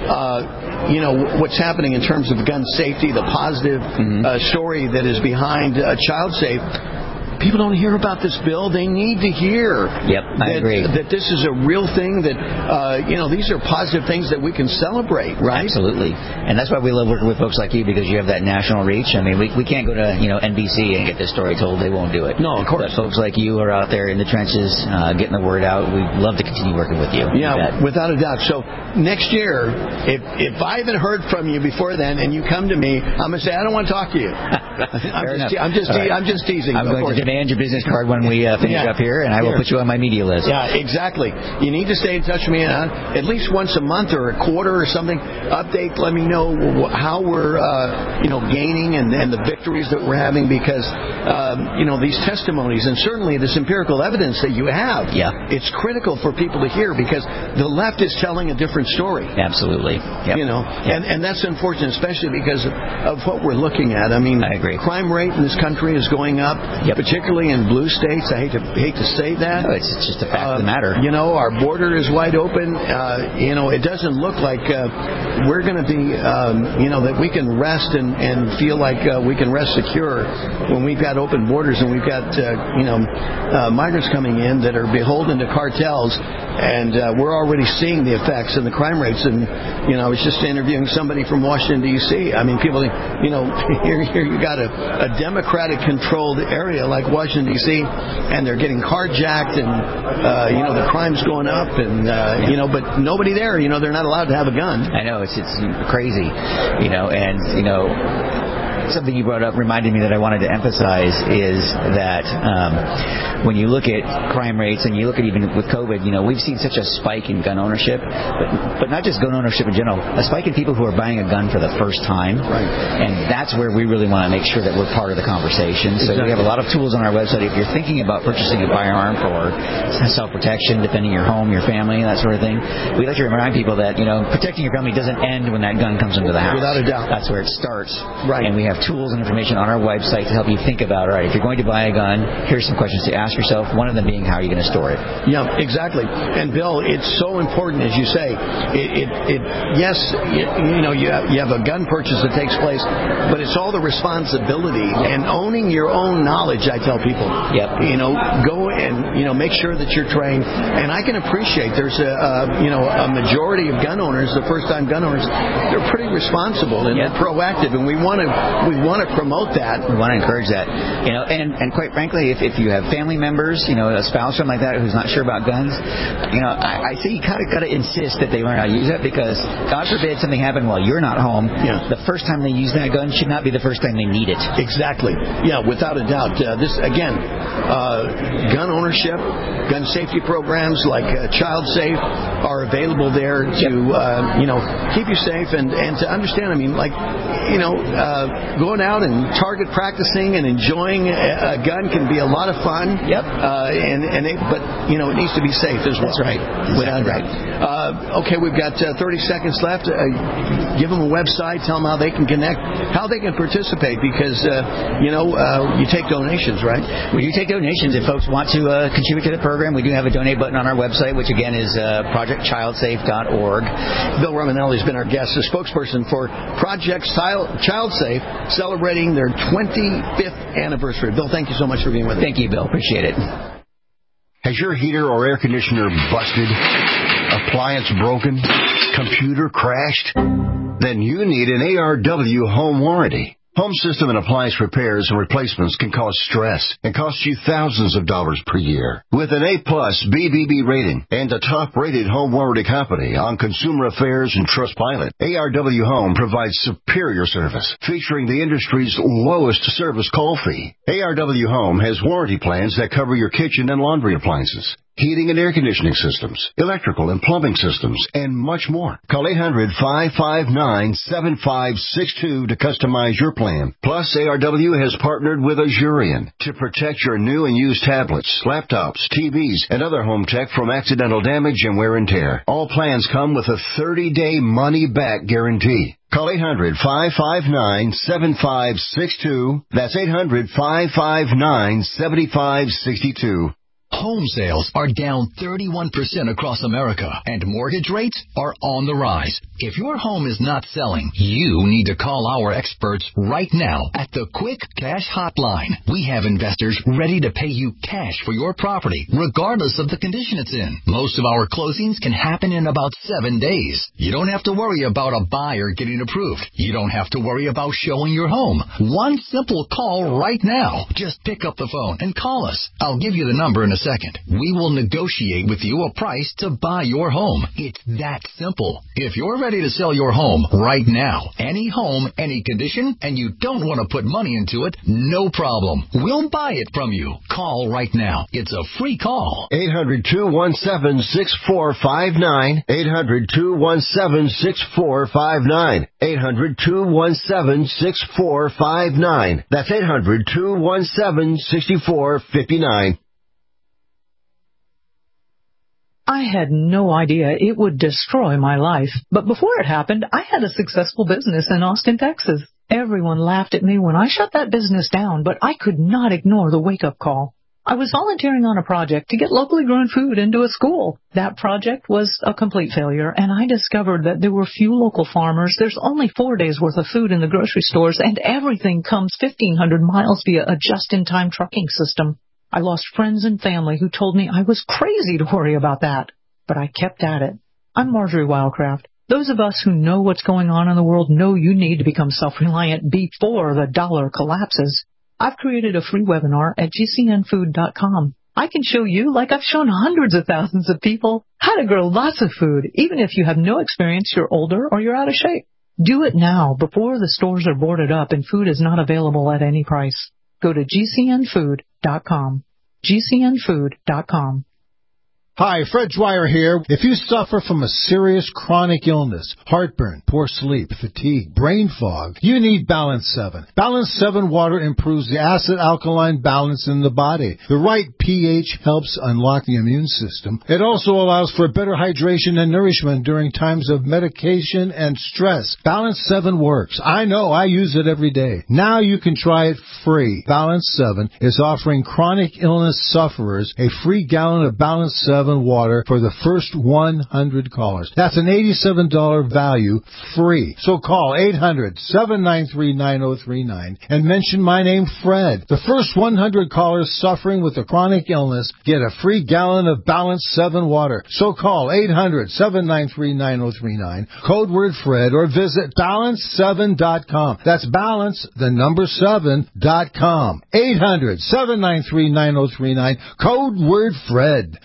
uh, you know what's happening in terms of gun safety, the positive mm-hmm. uh, story that is behind uh, Child Safe. People don't hear about this bill. They need to hear yep, I that, agree. that this is a real thing, that, uh, you know, these are positive things that we can celebrate, right? Absolutely. And that's why we love working with folks like you, because you have that national reach. I mean, we we can't go to, you know, N B C and get this story told. They won't do it. No, of course. But folks like you are out there in the trenches uh, getting the word out. We'd love to continue working with you. Yeah, without a doubt. So next year, if if I haven't heard from you before then and you come to me, I'm going to say, I don't want to talk to you. I'm, just te- I'm, just te- right. I'm just teasing. I'm going to demand your business card when we uh, finish yeah. up here, and I will here. put you on my media list. Yeah, exactly. You need to stay in touch with me uh, at least once a month or a quarter or something. Update, let me know how we're, uh, you know, gaining and, and the victories that we're having, because, um, you know, these testimonies and certainly this empirical evidence that you have, yeah. it's critical for people to hear, because the left is telling a different story. Absolutely. Yep. You know, yep. and, and that's unfortunate, especially because of, of what we're looking at. I mean, I agree. Crime rate in this country is going up, yep. but yet particularly in blue states. I hate to hate to say that. No, it's just a fact uh, of the matter. You know, our border is wide open. Uh, you know, it doesn't look like uh, we're going to be, um, you know, that we can rest and, and feel like uh, we can rest secure when we've got open borders and we've got, uh, you know, uh, migrants coming in that are beholden to cartels. And uh, we're already seeing the effects and the crime rates. And, you know, I was just interviewing somebody from Washington, D C I mean, people, you know, here, here you got a, a Democratic-controlled area like Washington, D C, and they're getting carjacked and, uh, you know, the crime's going up. And, uh, you know, but nobody there, you know, they're not allowed to have a gun. I know, it's, it's crazy, you know, and, you know, something you brought up reminded me that I wanted to emphasize is that um, when you look at crime rates and you look at even with COVID, you know, we've seen such a spike in gun ownership, but, but not just gun ownership in general, a spike in people who are buying a gun for the first time. Right. And that's where we really want to make sure that we're part of the conversation. So exactly. we have a lot of tools on our website. If you're thinking about purchasing a firearm for self-protection, defending your home, your family, that sort of thing, we like to remind people that, you know, protecting your family doesn't end when that gun comes into the house. Without a doubt. That's where it starts. Right. And we have tools and information on our website to help you think about, all right, if you're going to buy a gun, here's some questions to ask yourself, one of them being, how are you going to store it? Yeah, exactly. And, Bill, it's so important, as you say. It, it, it yes, you, you know, you have, you have a gun purchase that takes place, but it's all the responsibility and owning your own knowledge, I tell people. Yep. You know, go and, you know, make sure that you're trained. And I can appreciate there's a, uh, you know, a majority of gun owners, the first-time gun owners, they're pretty responsible and yep. they're proactive, and we want to we want to promote that. We want to encourage that. You know, and, and quite frankly, if, if you have family members, you know, a spouse or something like that who's not sure about guns, you know, I, I say you kind of got to insist that they learn how to use it, because God forbid something happened while you're not home. Yeah. The first time they use that gun should not be the first time they need it. Exactly. Yeah, without a doubt. Uh, this again, uh, gun ownership, gun safety programs like uh, Child Safe are available there to uh, you know, keep you safe and, and to understand. I mean, like, you know, uh, going out and target practicing and enjoying a, a gun can be a lot of fun. Yep. Uh, and and it, but you know, it needs to be safe as well. That's right. Without exactly right. Uh, okay, we've got uh, thirty seconds left. Uh, give them a website. Tell them how they can connect, how they can participate, because uh, you know, uh, you take donations, right? We do take donations. If folks want to uh, contribute to the program, we do have a donate button on our website, which again is uh, project child safe dot org. Bill Romanelli has been our guest, the spokesperson for Project Child Safe, celebrating their twenty-fifth anniversary. Bill, thank you so much for being with us. Thank you, Bill. Appreciate it. Has your heater or air conditioner busted? Appliance broken? Computer crashed? Then you need an A R W home warranty. Home system and appliance repairs and replacements can cause stress and cost you thousands of dollars per year. With an A-plus B B B rating and a top-rated home warranty company on Consumer Affairs and Trustpilot, A R W Home provides superior service, featuring the industry's lowest service call fee. A R W Home has warranty plans that cover your kitchen and laundry appliances, heating and air conditioning systems, electrical and plumbing systems, and much more. Call eight hundred, five five nine, seven five six two to customize your plan. Plus, A R W has partnered with Azurion to protect your new and used tablets, laptops, T Vs, and other home tech from accidental damage and wear and tear. All plans come with a thirty-day money-back guarantee. Call eight hundred, five five nine, seven five six two. That's eight hundred, five five nine, seven five six two. Home sales are down thirty-one percent across America, and mortgage rates are on the rise. If your home is not selling, you need to call our experts right now at the Quick Cash Hotline. We have investors ready to pay you cash for your property, regardless of the condition it's in. Most of our closings can happen in about seven days. You don't have to worry about a buyer getting approved. You don't have to worry about showing your home. One simple call right now. Just pick up the phone and call us. I'll give you the number in a second. We will negotiate with you a price to buy your home. It's that simple. If you're ready to sell your home right now, any home, any condition, and you don't want to put money into it, no problem. We'll buy it from you. Call right now. It's a free call. eight hundred, two one seven, six four five nine. eight hundred, two one seven, six four five nine. eight hundred, two one seven, six four five nine. That's eight hundred, two one seven, six four five nine. I had no idea it would destroy my life. But before it happened, I had a successful business in Austin, Texas. Everyone laughed at me when I shut that business down, but I could not ignore the wake-up call. I was volunteering on a project to get locally grown food into a school. That project was a complete failure, and I discovered that there were few local farmers. There's only four days' worth of food in the grocery stores, and everything comes fifteen hundred miles via a just-in-time trucking system. I lost friends and family who told me I was crazy to worry about that, but I kept at it. I'm Marjorie Wildcraft. Those of us who know what's going on in the world know you need to become self-reliant before the dollar collapses. I've created a free webinar at G C N food dot com. I can show you, like I've shown hundreds of thousands of people, how to grow lots of food, even if you have no experience, you're older, or you're out of shape. Do it now, before the stores are boarded up and food is not available at any price. Go to G C N food dot com. G C N food dot com. Hi, Fred Dwyer here. If you suffer from a serious chronic illness, heartburn, poor sleep, fatigue, brain fog, you need Balance seven. Balance seven water improves the acid-alkaline balance in the body. The right pH helps unlock the immune system. It also allows for better hydration and nourishment during times of medication and stress. Balance seven works. I know, I use it every day. Now you can try it free. Balance seven is offering chronic illness sufferers a free gallon of Balance seven water for the first one hundred callers. That's an eighty-seven dollars value, free. So call eight hundred, seven nine three, nine oh three nine and mention my name, Fred. The first one hundred callers suffering with a chronic illness get a free gallon of Balance seven water. So call eight hundred, seven nine three, nine oh three nine, code word Fred, or visit balance seven dot com. That's balance, the number seven, dot com. eight hundred, seven nine three, nine oh three nine, code word Fred.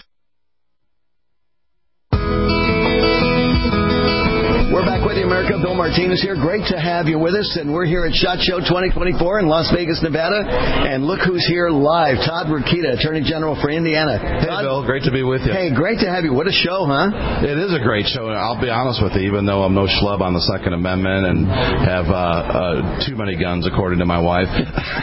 We're back with you, America. Bill Martinez here. Great to have you with us. And we're here at SHOT Show twenty twenty-four in Las Vegas, Nevada. And look who's here live. Todd Rokita, Attorney General for Indiana. Hey, Todd, Bill. Great to be with you. Hey, great to have you. What a show, huh? It is a great show. I'll be honest with you, even though I'm no schlub on the Second Amendment and have uh, uh, too many guns, according to my wife.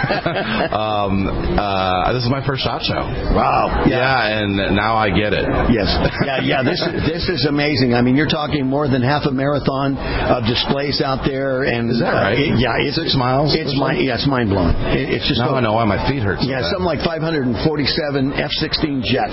um, uh, this is my first SHOT Show. Wow. Yeah. yeah, and now I get it. Yes. Yeah, yeah. This, this is amazing. I mean, you're talking more than half a marathon of displays out there, and is that right? Uh, it, yeah, it's six miles. It's mind, yeah, it's mind blowing. It, it's just now so, I know why my feet hurt. So yeah, bad. something like five hundred forty-seven F sixteen jets,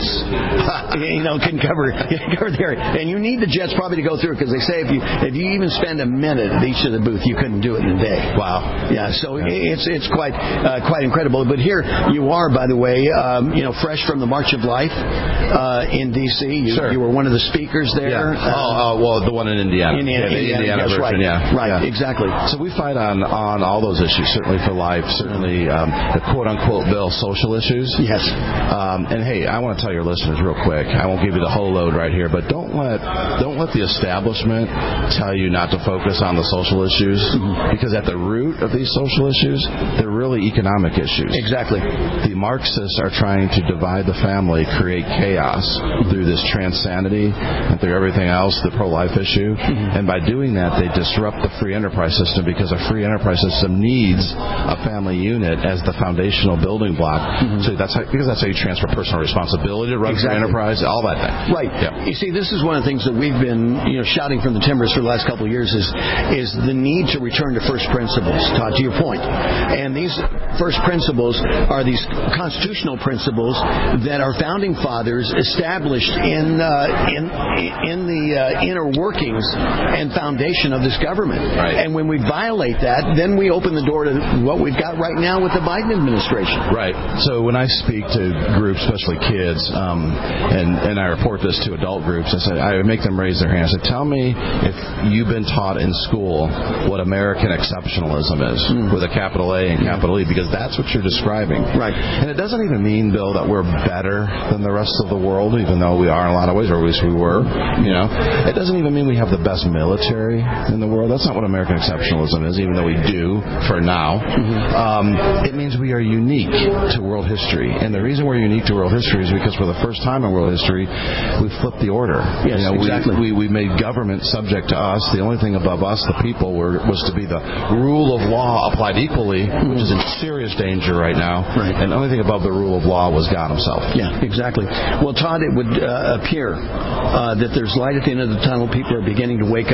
you know, can cover cover the area. And you need the jets probably to go through, because they say if you if you even spend a minute at each of the booth, you couldn't do it in a day. Wow. Yeah, so yeah. it's it's quite uh, quite incredible. But here you are, by the way, um, you know, fresh from the March of Life uh, in D C. You, sure. you were one of the speakers there. Yeah. Uh, oh, uh, well, the one in Indiana. Indiana, yeah, the Indiana, Indiana yes, version, right. yeah. Right, yeah. exactly. So we fight on, on all those issues, certainly for life, certainly um, the quote-unquote Bill social issues. Yes. Um, and, hey, I want to tell your listeners real quick, I won't give you the whole load right here, but don't let don't let the establishment tell you not to focus on the social issues, mm-hmm. because at the root of these social issues, they're really economic issues. Exactly. The Marxists are trying to divide the family, create chaos through this transanity and through everything else, the pro-life issue. Mm-hmm. And by doing that, they disrupt the free enterprise system, because a free enterprise system needs a family unit as the foundational building block. Mm-hmm. So that's how, because that's how you transfer personal responsibility to run exactly. free enterprise, all that thing. Right. Yeah. You see, this is one of the things that we've been, you know, shouting from the timbers for the last couple of years is is the need to return to first principles. Todd, to your point, and these first principles are these constitutional principles that our founding fathers established in uh, in in the uh, inner workings and foundation of this government. Right. And when we violate that, then we open the door to what we've got right now with the Biden administration. Right. So when I speak to groups, especially kids, um, and, and I report this to adult groups, I say, I make them raise their hands. I say, tell me if you've been taught in school what American exceptionalism is, mm. with a capital A and capital E, because that's what you're describing. Right. And it doesn't even mean, Bill, that we're better than the rest of the world, even though we are in a lot of ways, or at least we were. You know, it doesn't even mean we have the best military in the world. That's not what American exceptionalism is, even though we do for now. Mm-hmm. Um, it means we are unique to world history. And the reason we're unique to world history is because for the first time in world history, we flipped the order. Yes, you know, exactly. We, we, we made government subject to us. The only thing above us, the people, were, was to be the rule of law applied equally, mm-hmm. which is in serious danger right now. Right. And the only thing above the rule of law was God himself. Yeah, exactly. Well, Todd, it would uh, appear uh, that there's light at the end of the tunnel. People are beginning to wake up.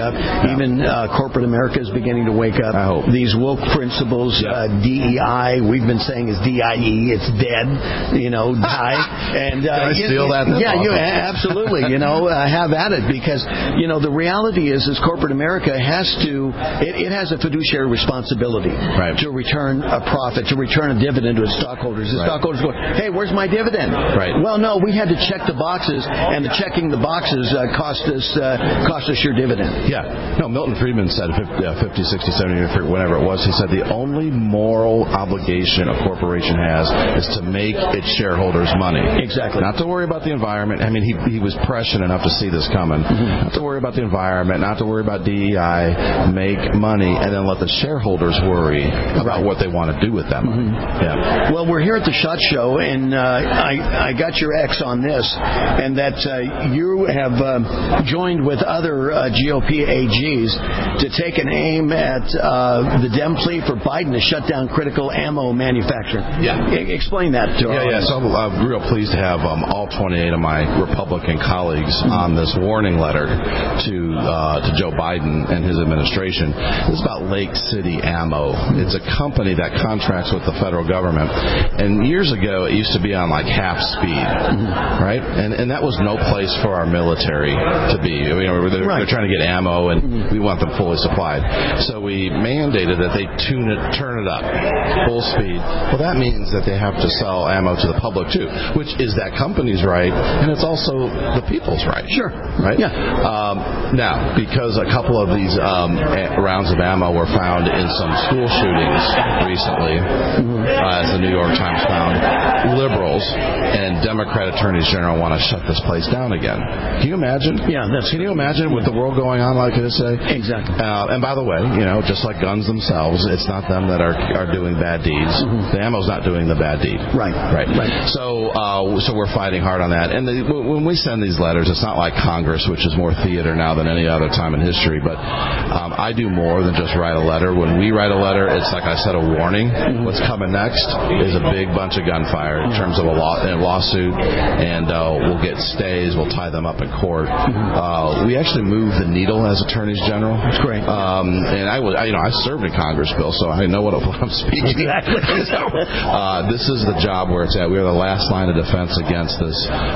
Yeah. Even uh, corporate America is beginning to wake up. I hope. These woke principles, Yep. uh, D E I, we've been saying is D I E, it's dead, you know, die. And, uh, Can I you- steal that? That's yeah, awesome. you absolutely, you know, uh, have at it, because, you know, the reality is, is corporate America has to, it, it has a fiduciary responsibility Right. to return a profit, to return a dividend to its stockholders. The Right. stockholders go, hey, where's my dividend? Right. Well, no, we had to check the boxes, and the checking the boxes uh, cost us uh, cost us your dividend. Yeah. No, Milton Friedman said fifty, uh, fifty, sixty, seventy, whatever it was, he said the only moral obligation a corporation has is to make its shareholders money. Exactly. Not to worry about the environment. I mean, he, he was prescient enough to see this coming. Mm-hmm. Not to worry about the environment, not to worry about D E I, make money, and then let the shareholders worry about what they want to do with that money. Mm-hmm. Yeah. Well, we're here at the SHOT Show, and uh, I, I got your X on this, and that uh, you have uh, joined with other uh, G O P A Gs to take an aim at uh, the Dem plea for Biden to shut down critical ammo manufacturing. Yeah. E- explain that to Yeah, our yeah. So I'm uh, real pleased to have um, all twenty-eight of my Republican colleagues mm-hmm. on this warning letter to uh, to Joe Biden and his administration. This is about Lake City Ammo. It's a company that contracts with the federal government. And years ago, it used to be on like half speed, mm-hmm. right? And and that was no place for our military to be. You know, they're, right. they're trying to get ammo, and mm-hmm. we want them fully supplied. So we mandated that they tune it, turn it up, full speed. Well, that means that they have to sell ammo to the public too, which is that company's right, and it's also the people's right. Sure. Right? Yeah. Um, now, because a couple of these um, a- rounds of ammo were found in some school shootings recently, mm-hmm. uh, as the New York Times found, liberals and Democrat attorneys general want to shut this place down again. Can you imagine? Yeah, that's. Can you imagine with the world going on like this today? Exactly. Uh, and by the way, you know, just like guns themselves, it's not them that are are doing bad deeds. Mm-hmm. The ammo's not doing the bad deed. Right. Right. Right. So, uh, so we're fighting hard on that. And the, when we send these letters, it's not like Congress, which is more theater now than any other time in history. But um, I do more than just write a letter. When we write a letter, it's like I said, a warning. Mm-hmm. What's coming next is a big bunch of gunfire in terms of a, law, a lawsuit, and uh, we'll get stays. We'll tie them up in court. Mm-hmm. Uh, we actually moved the needle as attorneys general. That's great. Um, and I was, I, you know, I served in Congress, Bill, so I know what I'm speaking. Exactly. so, uh, this is the job where it's at. We are the last line of defense against this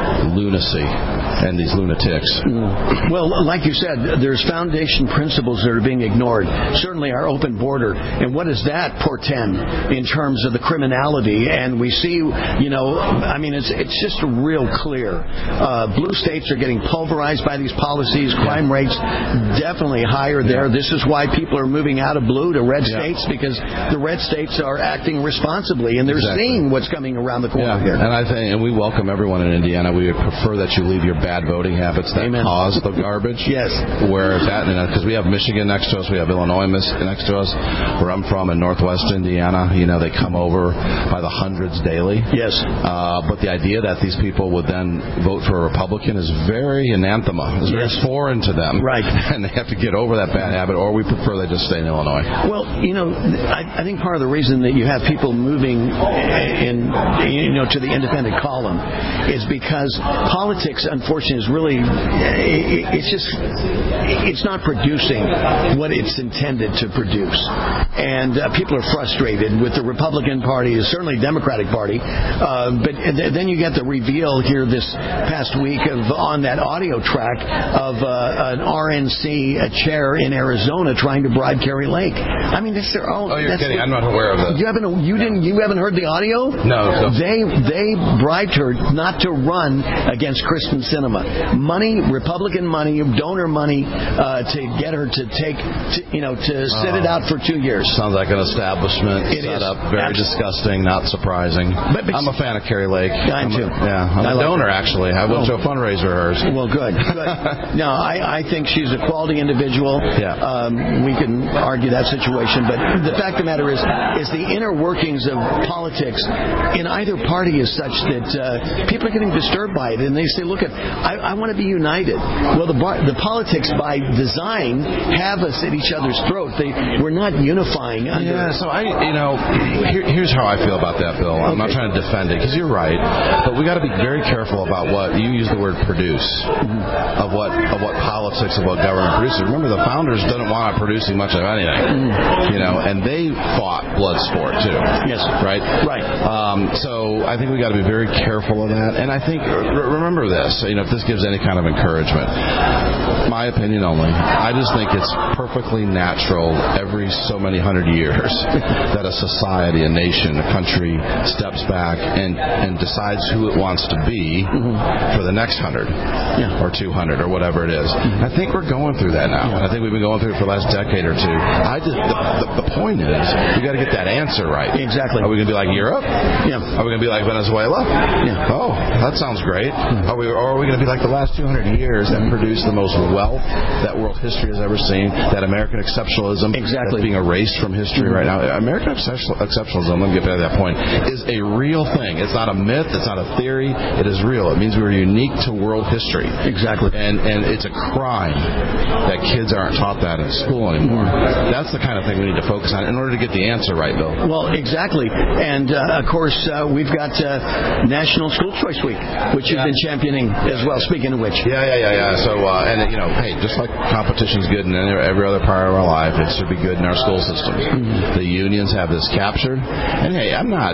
lunacy and these lunatics. Mm. Well, like you said, there's foundation principles that are being ignored. Certainly our open border. And what does that portend in terms of the criminality? And we see, you know, I mean, it's it's just real clear. Uh, blue states are getting pulverized by these policies. Crime yeah. rates definitely higher there. Yeah. This is why people are moving out of blue to red yeah. states, because the red states are acting responsibly, and they're exactly. seeing what's coming around the corner yeah. here. And I think, and we welcome everyone in Indiana. We would prefer that you leave your bad voting habits that Amen. cause the garbage. Yes. Where it's at, because we have Michigan next to us, we have Illinois next to us. Where I'm from in Northwest Indiana, you know, they come over by the hundreds daily. Yes. Uh, but the idea that these people would then vote for a Republican is very anathema. It's very yes. foreign to them. Right. And they have to get over that bad habit, or we prefer they just stay in Illinois. Well, you know, I, I think part of the reason that you have people moving in, you know, to the independent column is because politics, unfortunately, is really, it's just, it's not producing what it's intended to produce. And uh, people are frustrated with the Republican Party, certainly Democratic Party. Uh, but then you get the reveal here this past week of on that audio track of uh, an R N C a chair in Arizona trying to bribe Kari Lake. I mean, that's their own. Oh, you're kidding! What, I'm not aware of that. You haven't. You didn't. You haven't heard the audio? No. So. They they bribed her not to run against Kristen Sinema. Money, Republican money, donor money, uh, to get her to take, to, you know, to sit oh. it out for two years. Sounds like an establishment it set is. up. Very Absolutely. disgusting. Not surprising. But, but I'm a fan of Kari Lake. I am too. Yeah, I'm I a like donor her. actually. I went oh. to a fundraiser of hers. Well, good. good. No, I, I think she's a quality individual. Yeah. Um, we can argue that situation, but the fact of the matter is, is the inner workings of politics in either party is such that uh, people are getting disturbed by it, and they say, "Look, at I, I want to be united." Well, the bar, the politics by design have us at each other's throat. They we're not unifying. Under yeah. So I, you know, here, here's how I feel about that, Bill. I'm okay. not trying to defend it because you're right, but we got to be very careful about what you use the word produce mm-hmm. of what of what politics of what government produces. remember, the founders didn't want it producing much of anything, mm. you know, and they fought blood sport too. Yes. Right? Right. Um, so I think we got to be very careful of that. And I think, r- remember this, you know, if this gives any kind of encouragement, my opinion only, I just think it's perfectly natural every so many hundred years that a society, a nation, a country steps back and, and decides who it wants to be mm-hmm. for the next hundred yeah. or two hundred or whatever it is. Mm-hmm. I think we're going through that now. Yeah. I think we've been going through it for the last decade or two. I just, the, the, the point is, we got to get that answer right. Exactly. Are we going to be like Europe? Yeah. Are we going to be like Venezuela? Yeah. Oh, that sounds great. Mm-hmm. Are we, or are we going to be like the last two hundred years that produced the most wealth that world history has ever seen, that American exceptionalism exactly. that's being erased from history mm-hmm. right now? American exceptionalism, let me get back to that point, is a real thing. It's not a myth. It's not a theory. It is real. It means we're unique to world history. Exactly. And and it's a crime that kids aren't taught that in school anymore. Mm-hmm. That's the kind of thing we need to focus on in order to get the answer right, Bill. Well, exactly. And, uh, of course, uh, we've got uh, National School Choice Week, which yeah. you've been championing as well, speaking of which. Yeah, yeah, yeah, yeah. So, uh, and, you know, hey, just like competition's good in every other part of our life, it should be good in our school systems. Mm-hmm. The unions have this captured. And, hey, I'm not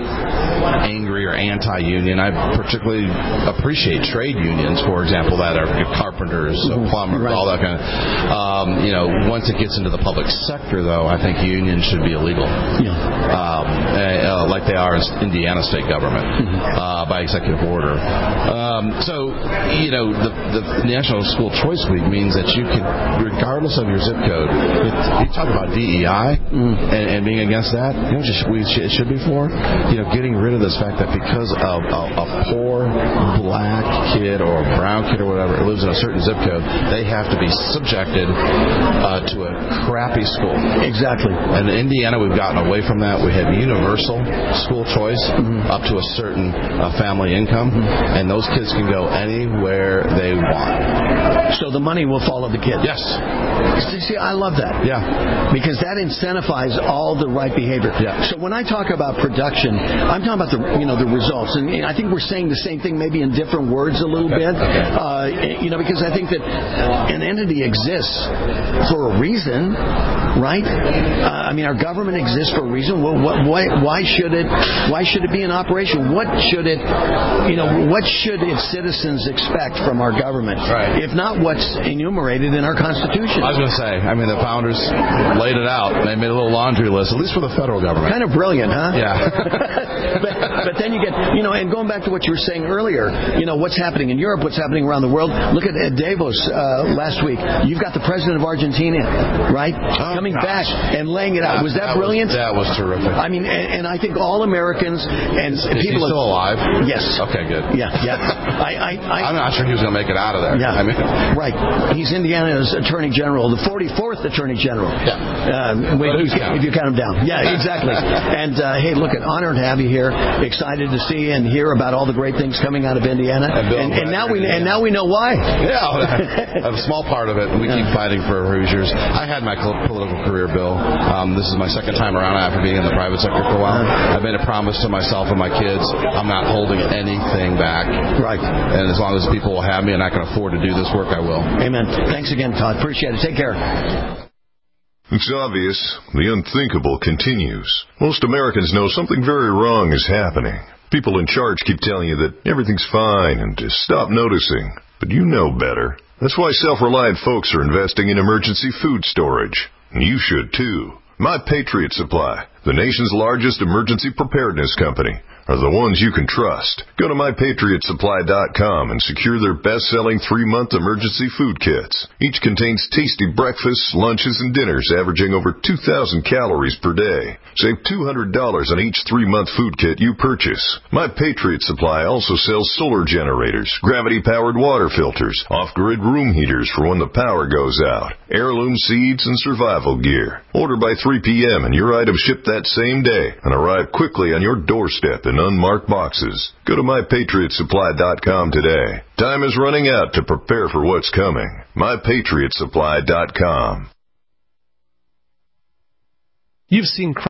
angry or anti-union. I particularly appreciate trade unions, for example, that are carpenters, mm-hmm. plumbers, right. all that kind of. Um, you know, once it gets into the public sector, though, I think unions should be illegal. Yeah. Um, uh, like they are in Indiana state government mm-hmm. uh, by executive order. Um, so, you know, the, the National School Choice Week means that you can, regardless of your zip code, you talk about D E I mm. and, and being against that. You know what we should, it should be for? You know, getting rid of this fact that because of a, a poor black kid or a brown kid or whatever who lives in a certain zip code, they have to be subjected uh, to a crappy school. Exactly. And in Indiana, we've gotten away from that. We have universal school choice mm-hmm. up to a certain uh, family income, mm-hmm. and those kids can go anywhere they want. So the money will follow the kid. Yes. See, I love that. Yeah. Because that incentivizes all the right behavior. Yeah. So when I talk about production, I'm talking about the you know the results, and I think we're saying the same thing, maybe in different words a little okay. bit. Okay. Uh, you know, because I think that an entity exists for a reason, right? Uh, I mean, our government exists for a reason. Well, what, why, why should it? Why should it be in operation? What should it? You know, what should its citizens expect from our government? Right. If not what's enumerated in our Constitution. I was going to say. I mean, the founders laid it out. They made a little laundry list, at least for the federal government. Kind of brilliant, huh? Yeah. but, but then you get, you know, and going back to what you were saying earlier, you know, what's happening in Europe, what's happening around the world. Look at Davos uh, last week. You've got the president of Argentina, right, oh, coming gosh. back and laying it out. Was that, that brilliant? Was, that was terrific. I mean, and, and I think all Americans and is, people is he still alive? Yes. Okay, good. Yeah, yeah. I, I, I, I'm not sure he was going to make it out of there. Yeah. I mean, right. He's Indiana's Attorney General, the forty-fourth Attorney General. Yeah. Uh, wait, if, you, if you count him down. Yeah, exactly. And uh, hey, look, an honor to have you here. Excited to see and hear about all the great things coming out of Indiana. And, Bill, and, and now we and now we know why. Yeah, a small part of it. We keep fighting for Hoosiers. I had my political career, Bill. Um, this is my second time around after being in the private sector for a while. I've made a promise to myself and my kids. I'm not holding anything back. Right. And as long as people will have me and I can afford to do this work, I will. Amen. Thanks again, Todd. Appreciate it. Take care. It's obvious. The unthinkable continues. Most Americans know something very wrong is happening. People in charge keep telling you that everything's fine and to stop noticing. But you know better. That's why self-reliant folks are investing in emergency food storage. And you should too. My Patriot Supply, the nation's largest emergency preparedness company, are the ones you can trust. Go to my patriot supply dot com and secure their best-selling three-month emergency food kits. Each contains tasty breakfasts, lunches, and dinners averaging over two thousand calories per day. Save two hundred dollars on each three-month food kit you purchase. My Patriot Supply also sells solar generators, gravity-powered water filters, off-grid room heaters for when the power goes out, heirloom seeds, and survival gear. Order by three p.m. and your items ship that same day and arrive quickly on your doorstep in unmarked boxes. Go to my patriot supply dot com today. Time is running out to prepare for what's coming. my patriot supply dot com. You've seen